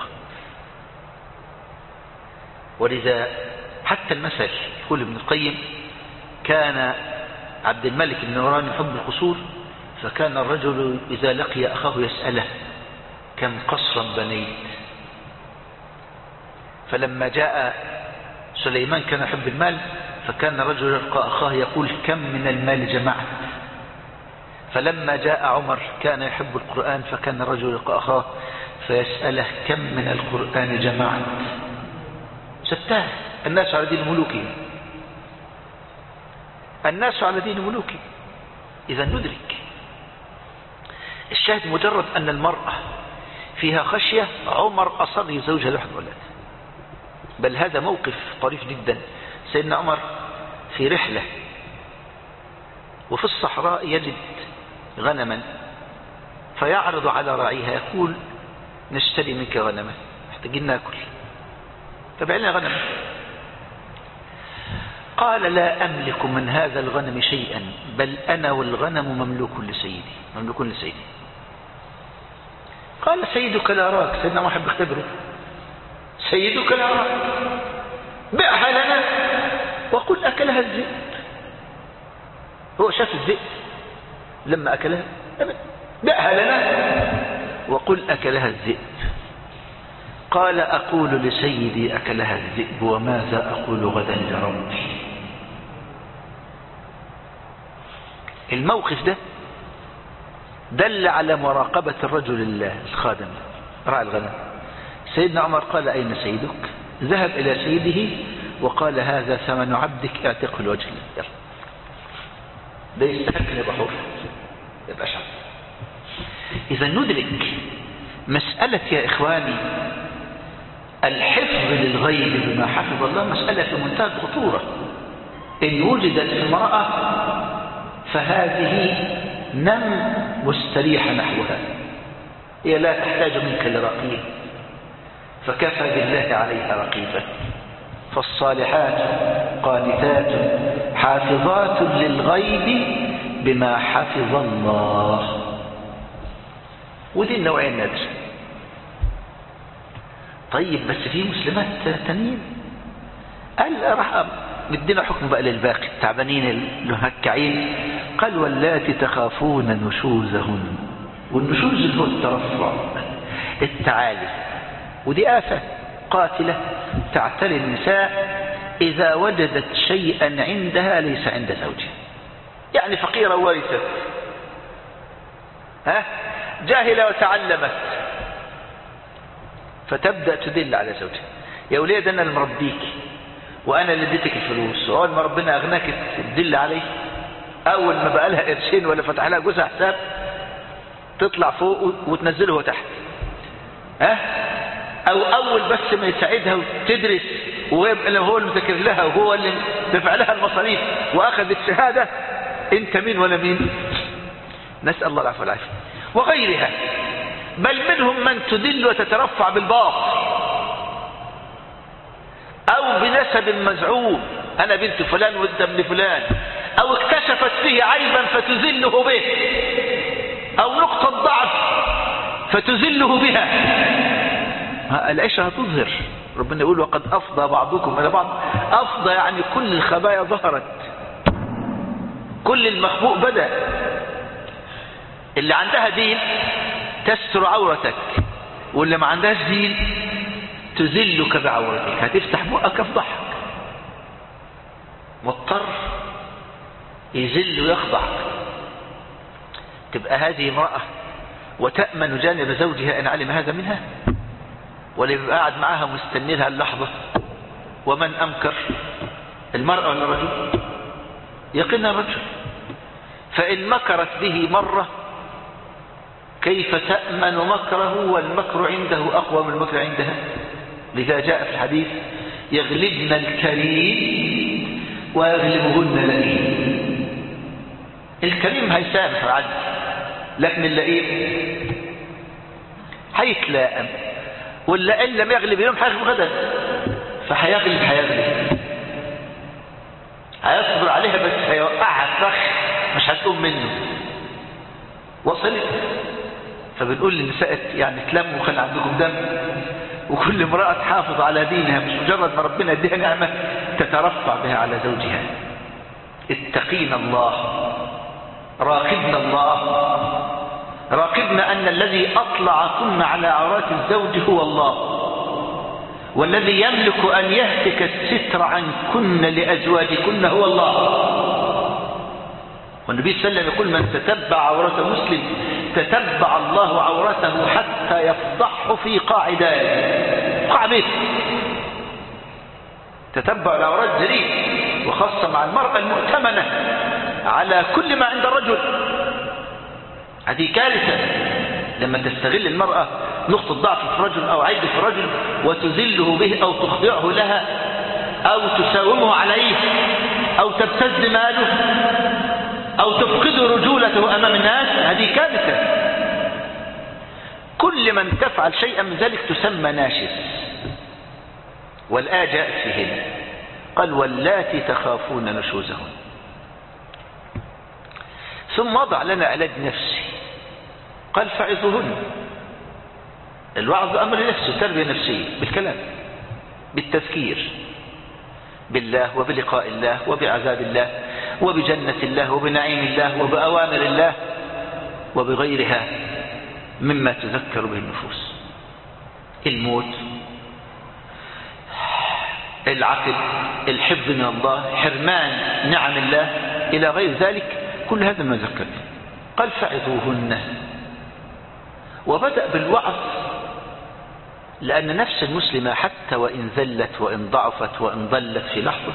ولذا حتى المثل يقول ابن القيم كان عبد الملك بن مروان يحب القصور، فكان الرجل إذا لقي أخاه يسأله كم قصرا بنيت. فلما جاء سليمان كان يحب المال، فكان الرجل يلقى أخاه يقول كم من المال جمعت. فلما جاء عمر كان يحب القرآن، فكان الرجل يلقى أخاه فيسأله كم من القرآن جمعت. ستاه الناس على دين ملوكهم، الناس على دين ملوكهم. إذا ندرك الشاهد مجرد أن المرأة فيها خشية، عمر أصر يزوجها لوحد ولد. بل هذا موقف طريف جدا. سيدنا عمر في رحلة وفي الصحراء يجد غنما، فيعرض على راعيها يقول نشتري منك غنما، محتاجين ناكل، تبع لنا غنما. قال لا أملك من هذا الغنم شيئا، بل أنا والغنم مملوك لسيدي. قال سيدك لا راك. سيدنا ما حب يختبره. سيدك لا راك، بيعها لنا وقل أكلها الذئب. هو شاف الذئب لما أكلها دعها لنا وقل أكلها الذئب. قال أقول لسيدي أكلها الذئب وماذا أقول غدا لربي. الموقف ده دل على مراقبة الرجل الخادم راعي الغنم. سيدنا عمر قال أين سيدك؟ ذهب إلى سيده وقال هذا ثمن عبدك اعتقه الوجه الله. ده يستحق ان يبقى حر يبقى شعب. إذا ندرك مسألة يا إخواني الحفظ للغيب بما حفظ الله مسألة في منتهى الخطورة. إن وجدت امرأة فهذه نم مستريح نحوها، هي لا تحتاج منك لرقيب، فكفى بالله عليها رقيبا. فالصالحات قانتات حافظات للغيب بما حفظ الله. ودي النوعين النادرة. طيب بس في مسلمات تانيين قال راح مدينا حكم بقى للباقي التعبانين المهكعين. قال واللاتي تخافون نشوزهن. والنشوز هو الترفع التعالي، ودي آفة قاتلة تعتري النساء إذا وجدت شيئا عندها ليس عند زوجها. يعني فقيرة ورثت، جاهلة وتعلمت، فتبدأ تدل على زوجها. يا ولاد أنا اللي مربيك وأنا اللي اديتك الفلوس، وأول ما ربنا أغناك تدل عليه. أول ما بقى لها قرشين ولا فتح لها جوزها حساب تطلع فوق وتنزله هو تحت. أو أول بس ما يساعدها وتدرس ويبقى هو اللي مذاكر لها وهو اللي دفع لها المصاريف وأخذت شهادة، أنت مين ولا مين؟ نسأل الله العفو والعافية. وغيرها، بل منهم من تدل وتترفع بالباطل أو بنسب مزعوم، أنا بنت فلان وأنت ابن فلان، أو اكتشفت فيه عيبا فتذله به، أو نقطة ضعف فتذله بها. العشرة هتظهر. ربنا يقول وقد أفضى بعضكم إلى بعض. أفضى يعني كل الخبايا ظهرت، كل المخبوء بدأ. اللي عندها دين تستر عورتك، واللي ما عندهاش دين تذلك بعورتك، هتفتح بقك افضحك. مضطر يذل ويخضعك. تبقى هذه امرأة وتأمن جانب زوجها إن علم هذا منها، ولا يبقى قاعد معها مستني لها اللحظة. ومن أمكر المرأة ولا الرجل؟ يقين الرجل. فإن مكرت به مرة كيف تأمن مكره والمكر عنده أقوى من المكر عندها؟ لذا جاء في الحديث يغلبن الكريم ويغلبهن اللئيم. الكريم هيسامح ويعدي، لكن اللئيم هيتلائم، واللئيم لم يغلب يوم هيغلب غدا، فهيغلب هيصبر عليها بس هيوقعها فخ مش هتقوم منه. وصلت؟ فبنقول للنساء يعني تلموا وخلي عندكم دم، وكل امرأة تحافظ على دينها، مش مجرد ما ربنا يديها نعمة تترفع بها على زوجها. اتقينا الله، راقبنا الله، راقبنا أن الذي أطلعكن على عورات الزوج هو الله، والذي يملك أن يهتك الستر عنكن لأزواجكن هو الله. والنبي صلى الله عليه وسلم يقول من تتبع عورة مسلم تتبع الله عورته حتى يفضحه في قاع داره، قاع بيته. تتبع العورات جريء، وخاصة مع المرأة المؤتمنة على كل ما عند الرجل. هذه كارثة لما تستغل المرأة نقطة ضعف في الرجل أو عيب في الرجل وتذله به أو تخضعه لها أو تساومه عليه أو تبتز ماله أو تفقد رجولته أمام الناس. هذه كارثة. كل من تفعل شيئا من ذلك تسمى ناشز. والآية جاءت فيهن قال واللاتي تخافون نشوزهن. ثم وضع لنا علاج نفسي قال فعظوهن. الوعظ أمر نفسي، تربية نفسية بالكلام، بالتذكير بالله وبلقاء الله وبعذاب الله وبجنة الله وبنعيم الله وبأوامر الله وبغيرها مما تذكر به النفوس. الموت، العقل، الحفظ من الله، حرمان نعم الله إلى غير ذلك، كل هذا ما ذكر به. قال فعظوهن. وبدأ بالوعظ لأن نفس المسلمة حتى وإن ذلت وإن ضعفت وإن ضلت في لحظة،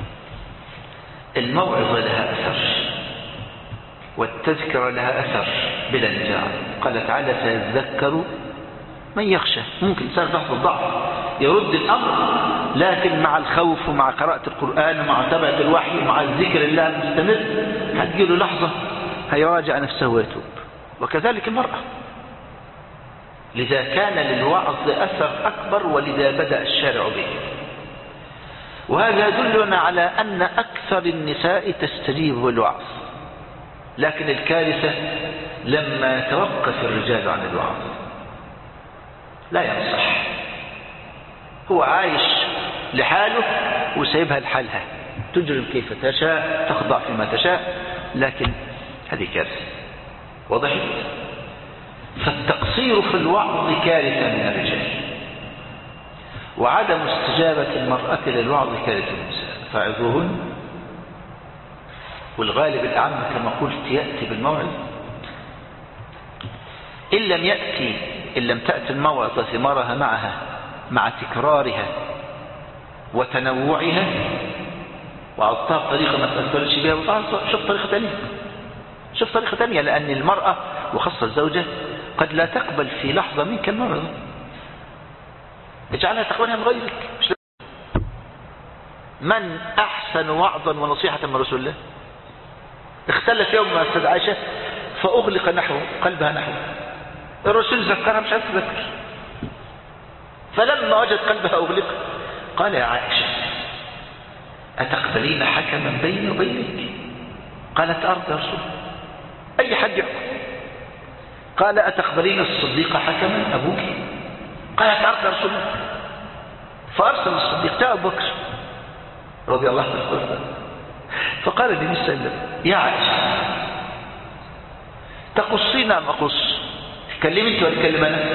الموعظة لها أثر والتذكرة لها أثر بلا نزاع. قال تعالى سيذكر من يخشى. ممكن إنسان لحظة ضعف يرد الأمر، لكن مع الخوف ومع قراءة القرآن ومع تبعة الوحي ومع الذكر الله المستمر هتجيله لحظة هيراجع نفسه ويتوب. وكذلك المرأة، لذا كان للوعظ أثر أكبر، ولذا بدأ الشارع به. وهذا يدلنا على أن أكثر النساء تستجيب بالوعظ، لكن الكارثة لما يتوقف الرجال عن الوعظ لا ينصح، هو عايش لحاله وسيبها لحالها، تجرم كيف تشاء، تخضع فيما تشاء، لكن هذه كارثة. وضحت؟ فالتقصير في الوعظ كارثة من الرجال، وعدم استجابة المرأة للوعظ كارثة من النساء. فاعظوهن، والغالب الأعم كما قلت يأتي بالموعظة. إن لم تأتي الموعظة ثمارها معها مع تكرارها وتنوعها، وعطاها بطريقة ما تأثرش بها، شوف طريقة تانية، لأن المرأة وخاصة الزوجة قد لا تقبل في لحظة منك الموعظة، اجعلها تقبلها من غيرك. من أحسن وعظا ونصيحة من رسول الله؟ اختلف يوم مع السيدة عائشة فأغلق نحوه، قلبها نحوه، الرسول ذكرها مش عارف تذكر، فلما وجد قلبها أغلق قال يا عائشة أتقبلين حكما بيني وبينك؟ قالت أرض يا رسول، أي حد يحكم. قال أتقبلين الصديق حكما أبوك؟ قالت أرض يا رسول. فأرسل الصديق جاء أبو بكر رضي الله عنه، فقال النبي صلى الله عليه وسلم يا عائشة تقصين أم أقص؟ تكلم أنت ولا تكلم أنا؟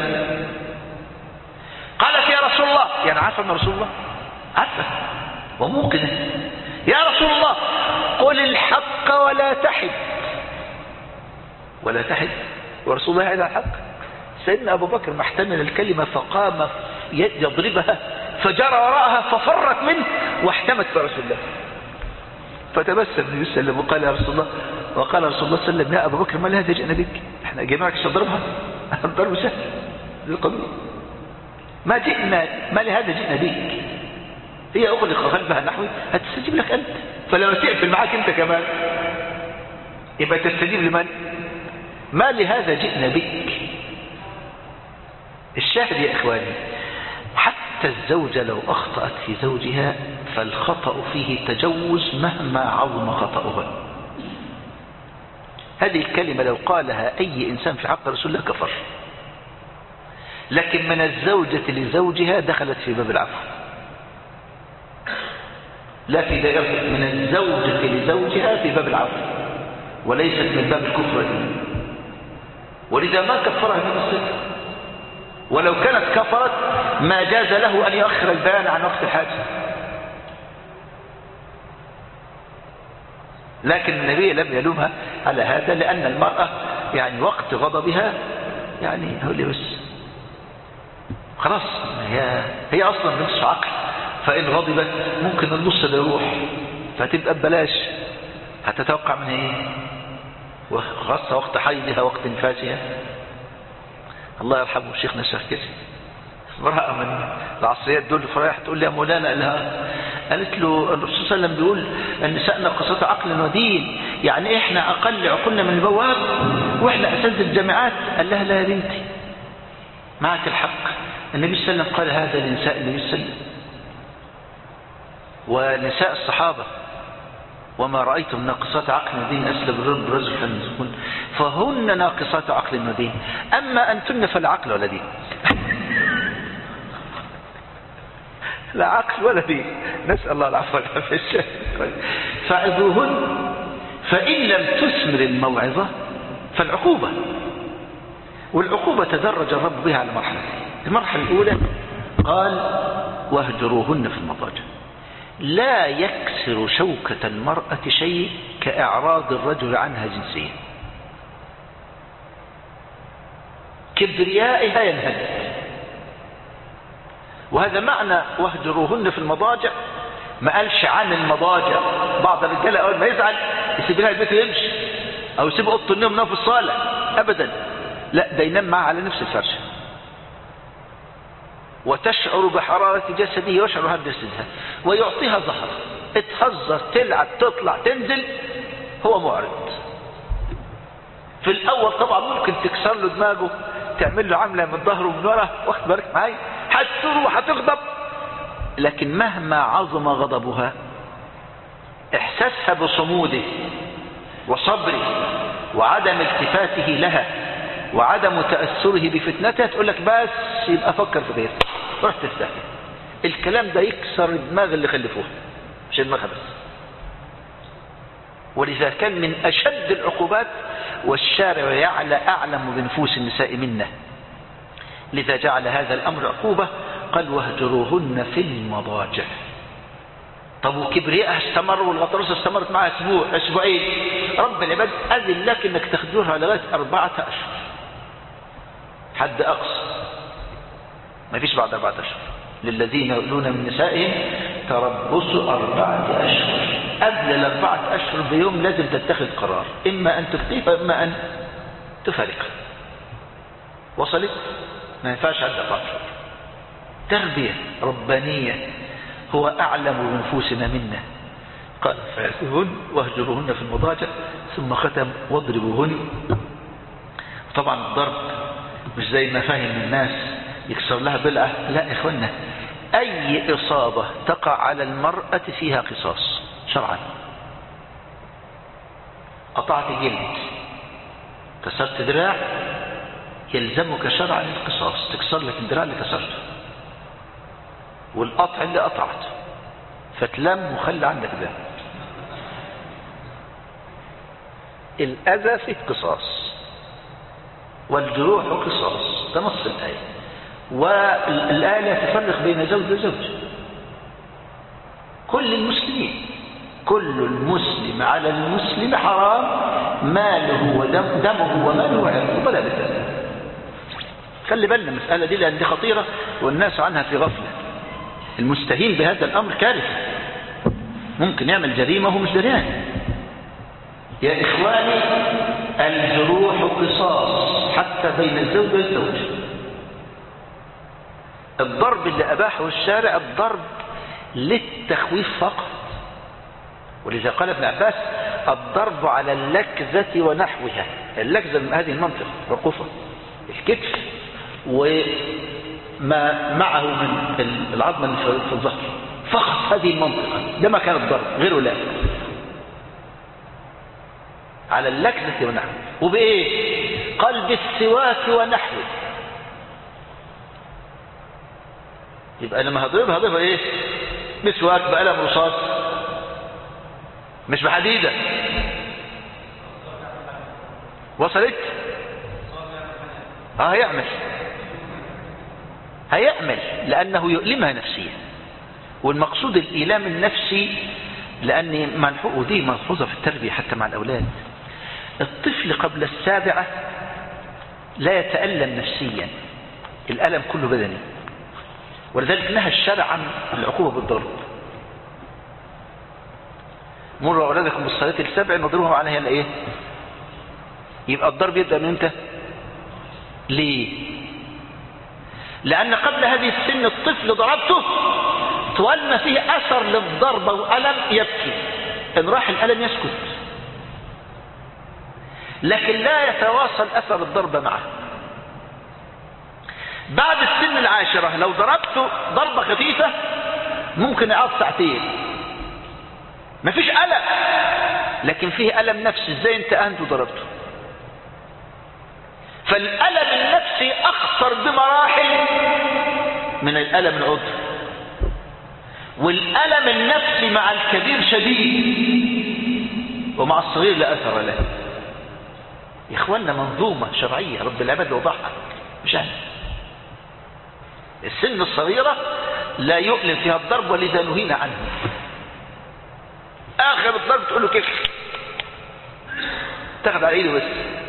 قالت يا رسول الله، يعني عارفة من رسول الله، عارفة وموقنة، يا رسول الله قل الحق ولا تحد. ولا تحد ورسول الله هذا الحق. سيدنا أبو بكر محتمل الكلمة فقام يضربها، فجرى وراءها ففرت منه واحتمت برسول الله، فتبسم النبي صلى الله عليه وسلم وقال يا رسول الله، وقال رسول الله صلى الله عليه وسلم يا أبو بكر ما لهذا جئنا بك، احنا جماعك مش هنضربها، الضرب سهل للقبيل، ما لهذا جئنا بك، هي أغلق قلبها نحوي هتستجيب لك أنت، فلما تقفل معاك أنت كمان يبقى تستجيب لمن؟ ما لهذا جئنا بك. الشاهد يا إخواني، حتى الزوجة لو أخطأت في زوجها فالخطأ فيه تجوز مهما عظم خطأها. هذه الكلمة لو قالها أي إنسان في حق رسول الله كفر، لكن من الزوجة لزوجها دخلت في باب العفو، لا في دائرة من الزوجة لزوجها في باب العفو، وليست من باب الكفر، ولذا ما كفرها من الصدق، ولو كانت كفرت ما جاز له أن يؤخر البيان عن وقت الحاجة، لكن النبي لم يلومها على هذا، لأن المرأة يعني وقت غضبها يعني هو اللي بس خلاص هي أصلا نصف عقل، فإن غضبت ممكن النص ده يروح، فتبقى ببلاش، هتتوقع من ايه؟ وخاصة وقت حيضها وقت نفاسها. الله يرحمه شيخنا الشيخ كسي، امرأة من العصريات دول فريح تقول لي يا مولانا، قالت له الرسول صلى الله عليه وسلم بيقول النساء قصة عقل ودين، يعني احنا اقل عقلنا من البواب واحنا اساتذة الجامعات. قال لها لا يا بنتي معك الحق، النبي صلى الله عليه وسلم قال هذا لنساء النبي صلى الله عليه وسلم ونساء الصحابة، وما رأيتم ناقصات عقل ودين أسلب الرجل فنزكون، فهن ناقصات عقل ودين، أما أنتن فالعقل ولا دين. لا عقل ولا دين، نسأل الله العفو والعافية. فاعظوهن فإن لم تثمر الموعظة فالعقوبة، والعقوبة تدرج الرب بها على مرحلة. المرحلة الأولى قال واهجروهن في المضاجع. لا يكسر شوكة المرأة شيء كإعراض الرجل عنها جنسيا، كبريائها ينهدد. وهذا معنى واهجروهن في المضاجع. ما قالش عن المضاجع. بعض الرجال اول ما يزعل يسيب لها البيت ويمشي، او يسيب اوضه النوم ينام في الصاله. ابدا، لا، ده ينام معها على نفس الفرشه، وتشعر بحراره جسده ويشعر بحراره جسدها، ويعطيها ظهر، اتهزر، تلعب، تطلع، تنزل، هو معرض. في الاول طبعا ممكن تكسر له دماغه، تعمل له عمله من ظهره ومن ورا، واخد بالك معايا، هتروح هتغضب، لكن مهما عظم غضبها احساسها بصموده وصبره وعدم التفاته لها وعدم تأثره بفتنتها تقول لك بس يبقى فكر في غيره، روح تستهدف. الكلام ده يكسر الدماغ اللي خلفوها، مش دماغها بس. ولذا كان من أشد العقوبات، والشارع يعلى أعلم بنفوس النساء منا، لذا جعل هذا الأمر عقوبة. قال واهجروهن في المضاجع. طب وكبريائها استمر والغطرسة استمرت معها أسبوع أسبوعين، رب العباد أذن لك أنك تخدرها لغاية 4 أشهر حد أقصى، ما فيش بعد 4 أشهر. للذين يؤلون من نسائهم تربص 4 أشهر. قبل 4 أشهر بيوم لازم تتخذ قرار، إما أن تبقيه وإما أن تفارقه. وصلت؟ ما ينفعش عد 4 أشهر. تربية ربانية، هو أعلم بنفوسنا منا. قال فاعزوهن واهجروهن في المضاجع، ثم ختم واضربوهن. طبعا الضرب مش زي ما فاهم الناس يكسر لها ضلعة، لا يا إخوانا، أي إصابة تقع على المرأة فيها قصاص شرعا. قطعت جلد، كسرت دراع، يلزمك شرعا القصاص، تكسر لك الدراع اللي كسرته والقطع اللي قطعته، فتلم وخلي عندك دم. الأذى فيه قصاص والجروح قصاص، ده نص الآية. والآية لا تفرق بين زوج وزوج، كل المسلمين، كل المسلم على المسلم حرام ماله ودمه وماله وعرضه ولا بالدم. خلي بالنا المسألة دي لأن دي خطيرة والناس عنها في غفلة. المستهين بهذا الأمر كارثة، ممكن يعمل جريمة وهو مش دريان. يا إخواني، الجروح قصاص حتى بين الزوج والزوج. الضرب اللي أباحه الشارع الضرب للتخويف فقط، ولذا قال ابن عباس الضرب على اللكزة ونحوها. اللكزة من هذه المنطقة رقفة الكتف وما معه من العظم في الظهر فقط، هذه المنطقة، ده ما كان الضرب، غيره لا. على اللكزة ونحوه. وبإيه؟ قال بالسواك ونحوه. يبقى لما هضربها ايه؟ بسواك، بقلم رصاص، مش بحديدة. وصلت؟ هيعمل لأنه يؤلمها نفسيا، والمقصود الإيلام النفسي، لأن ودي ملحوظة في التربية حتى مع الأولاد. الطفل قبل 7 لا يتألم نفسيا، الألم كله بدني، ولذلك نهى الشرع عن العقوبة بالضرب. مروا أولادكم بالصلاة 7 نضربهم عليها الإيه؟ يبقى الضرب يبدأ من امتى؟ ليه؟ لأن قبل هذه السن الطفل ضربته طوال ما فيه أثر للضربة وألم يبكي، إن راح الألم يسكت، لكن لا يتواصل أثر الضربة معه. بعد السن 10 لو ضربته ضربة خفيفة ممكن يقعد 2 ساعتين مفيش ألم، لكن فيه ألم نفسي. ازاي انت أهنت وضربته؟ فالألم النفسي أخطر بمراحل من الألم العضوي، والألم النفسي مع الكبير شديد، ومع الصغير لا أثر له. يا إخواننا منظومة شرعية رب العباد وضعها، مش أنا. السن الصغيرة لا يؤلم فيها الضرب، ولذا نهينا عنه. آخر الضرب تقول له كيف تاخد على ايده بس،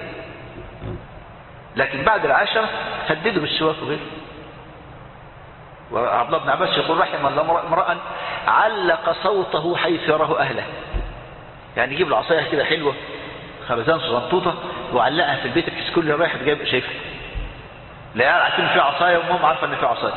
لكن بعد العشرة هدده بالسواك وغيره. وعبد الله بن عباس يقول رحم الله امرأ علق صوته حيث يراه أهله. يعني يجيب العصاية كده حلوة خبزان صغنطوطة وعلقها في البيت بحيث كل رايح جايب شايفها، لا يعرف عارفين فيه عصاية ومهم عارفة ان فيه عصاية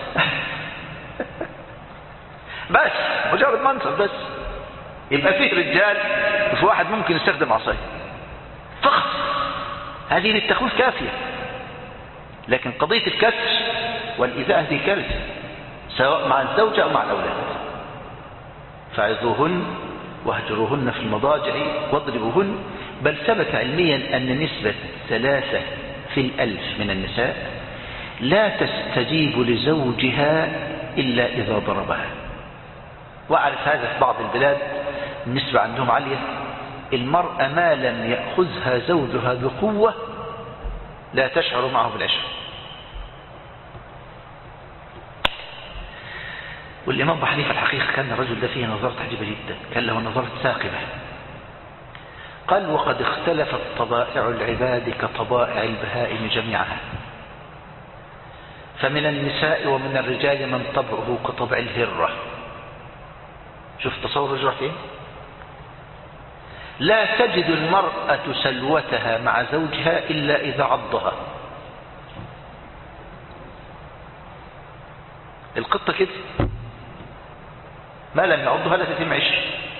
بس مجرد منصب بس. يبقى فيه رجال وفي واحد ممكن يستخدم عصاية فقط، هذه للتخويف كافية. لكن قضية الكسر والإيذاء هذه كارثة، سواء مع الزوجة أو مع الأولاد. فعظوهن واهجروهن في المضاجع واضربوهن. بل ثبت علميا أن نسبة 3 في 1000 من النساء لا تستجيب لزوجها إلا إذا ضربها. وأعرف هذا في بعض البلاد النسبة عندهم عالية. المرأة ما لم يأخذها زوجها بقوة لا تشعر معه بالعشرة. والإمام أبو حنيفة الحقيقة كان الرجل ده فيه نظرة عجيبة جدا، كان له نظرة ثاقبة. قال وقد اختلفت طبائع العباد كطبائع البهائم جميعها، فمن النساء ومن الرجال من طبعه كطبع الهرة. شوف تصور الرجل فين. لا تجد المرأة سلوتها مع زوجها إلا إذا عضها. القطة كده ما لم يعضها لا تتم عيشها.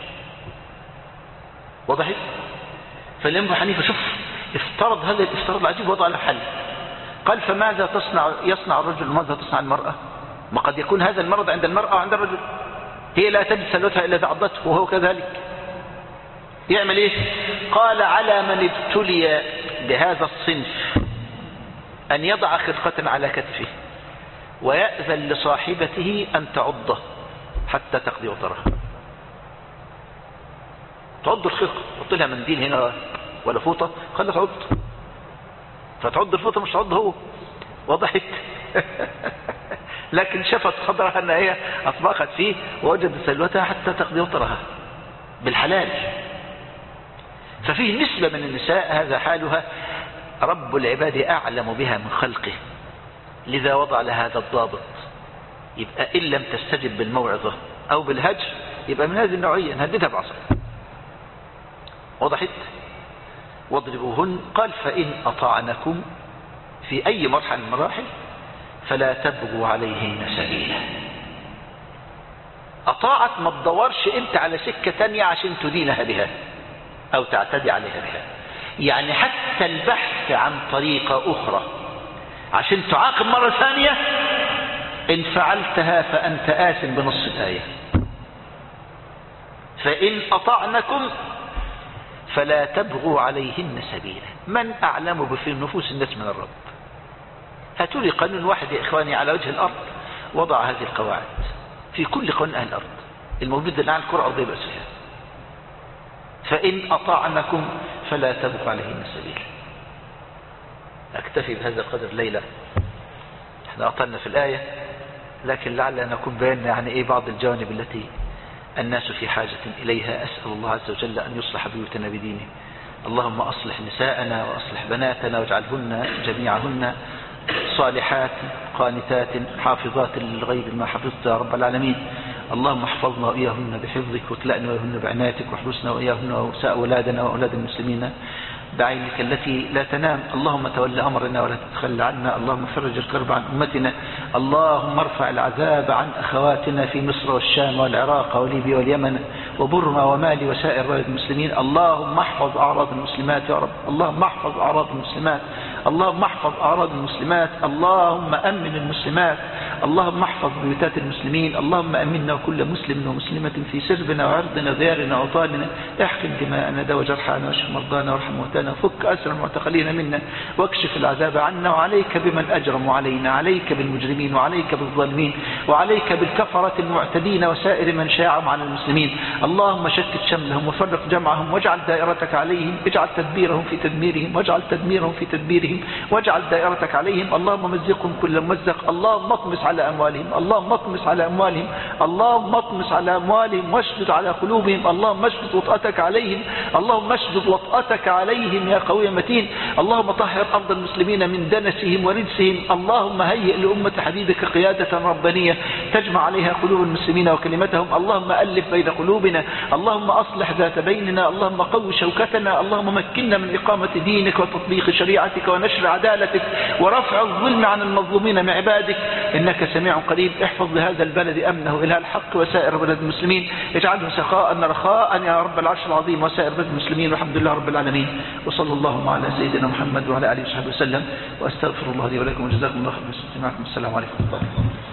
وضحت. فالإمام أبو حنيفة شوف افترض هذا الافتراض العجيب وضع له حل. قال فماذا يصنع الرجل وماذا تصنع المرأة؟ ما قد يكون هذا المرض عند المرأة وعند الرجل. هي لا تجد سلوتها إلا إذا عضته وهو كذلك. يعمل إيه؟ قال على من ابتلي بهذا الصنف أن يضع خرقة على كتفه ويأذن لصاحبته أن تعضه حتى تقضي وطرها. تعض الخرقة، حط لها منديل هنا ولا فوطة خلها تعض، فتعض الفوطة مش تعض هو. وضحت. لكن شفت خضرها أن هي أطبقت فيه ووجد سلوتها حتى تقضي وطرها بالحلال. ففيه نسبة من النساء هذا حالها رب العباد أعلم بها من خلقه، لذا وضع لها هذا الضابط. يبقى إن لم تستجب بالموعظة أو بالهجر يبقى من هذه النوعية نهددها بعصا. وضحت. واضربوهن. قال فإن أطعنكم في أي مرحلة من المراحل فلا تبغوا عليهن سبيلا. أطاعت ما تدورش أنت على سكة تانية عشان تدينها بها أو تعتدي عليها بها. يعني حتى البحث عن طريقة أخرى عشان تعاقب مرة ثانية إن فعلتها فأنت آثم بنص الآية. فإن أطعنكم فلا تبغوا عليهن سبيلا. من أعلم بفي نفوس الناس من الرب؟ هاتوا لي قانون واحد يا إخواني على وجه الأرض وضع هذه القواعد في كل قانون أهل الأرض الموجود الآن الكرة الأرضية بأسرها. فإن أطعنكم فلا تبغوا عليهن سبيلا. أكتفي بهذا القدر ليلة. احنا أطلنا في الآية لكن لعلنا نكون بينا يعني إيه بعض الجوانب التي الناس في حاجة إليها. أسأل الله عز وجل أن يصلح بيوتنا بدينه. اللهم أصلح نساءنا وأصلح بناتنا واجعلهن جميعهن صالحات قانتات حافظات للغيب ما حفظت يا رب العالمين. اللهم احفظنا وإياهن بحفظك واكلأنا وإياهن بعنايتك واحرسنا وإياهن وسائر أولادنا وأولاد المسلمين بعينك التي لا تنام. اللهم تولى أمرنا ولا تتخلى عنا. اللهم فرج الكرب عن أمتنا. اللهم ارفع العذاب عن أخواتنا في مصر والشام والعراق وليبيا واليمن وبرما ومالي وسائر بلاد المسلمين. اللهم احفظ أعراض المسلمات يا رب. اللهم احفظ أعراض المسلمات. اللهم احفظ أعراض المسلمات. اللهم أمن المسلمات. اللهم احفظ بيوتات المسلمين، اللهم أمنا وكل مسلم ومسلمة في سربنا وعرضنا وديارنا وطالنا، احقن دماءنا داوى جرحانا واشف مرضانا وارحم موتانا وفك أسر المعتقلين منا واكشف العذاب عنا، وعليك بمن أجرم علينا، عليك بالمجرمين وعليك بالظالمين وعليك بالكفرة المعتدين وسائر من شاعهم على المسلمين. اللهم شتت شملهم وفرق جمعهم واجعل دائرتك عليهم، اجعل تدبيرهم في تدميرهم واجعل تدميرهم في تدبيرهم واجعل دائرتك عليهم. اللهم مزقهم كل ممزق، اللهم اطمس على أموالهم، اللهم اطمس على أموالهم، اللهم اطمس على أموالهم واشدد على قلوبهم، اللهم اشدد وطأتك عليهم، اللهم اشدد وطأتك عليهم يا قوي متين. اللهم طهر أرض المسلمين من دنسهم ورجسهم، اللهم هيئ لأمة حبيبك قيادة ربانية تجمع عليها قلوب المسلمين وكلمتهم، اللهم ألف بين قلوبنا، اللهم أصلح ذات بيننا، اللهم قوي شوكتنا، اللهم مكننا من إقامة دينك وتطبيق شريعتك ونشر عدالتك ورفع الظلم عن المظلومين من عبادك، إنك سميع قريب. احفظ لهذا البلد أمنه إلى الحق وسائر بلد المسلمين، اجعله سخاء رخاء يا رب العرش العظيم وسائر بلد المسلمين، والحمد لله رب العالمين، وصلى الله على سيدنا محمد وعلى آله وصحبه وسلم، وأستغفر الله لي ولكم وجزاكم الله خيرا. السلام عليكم ورحمة الله.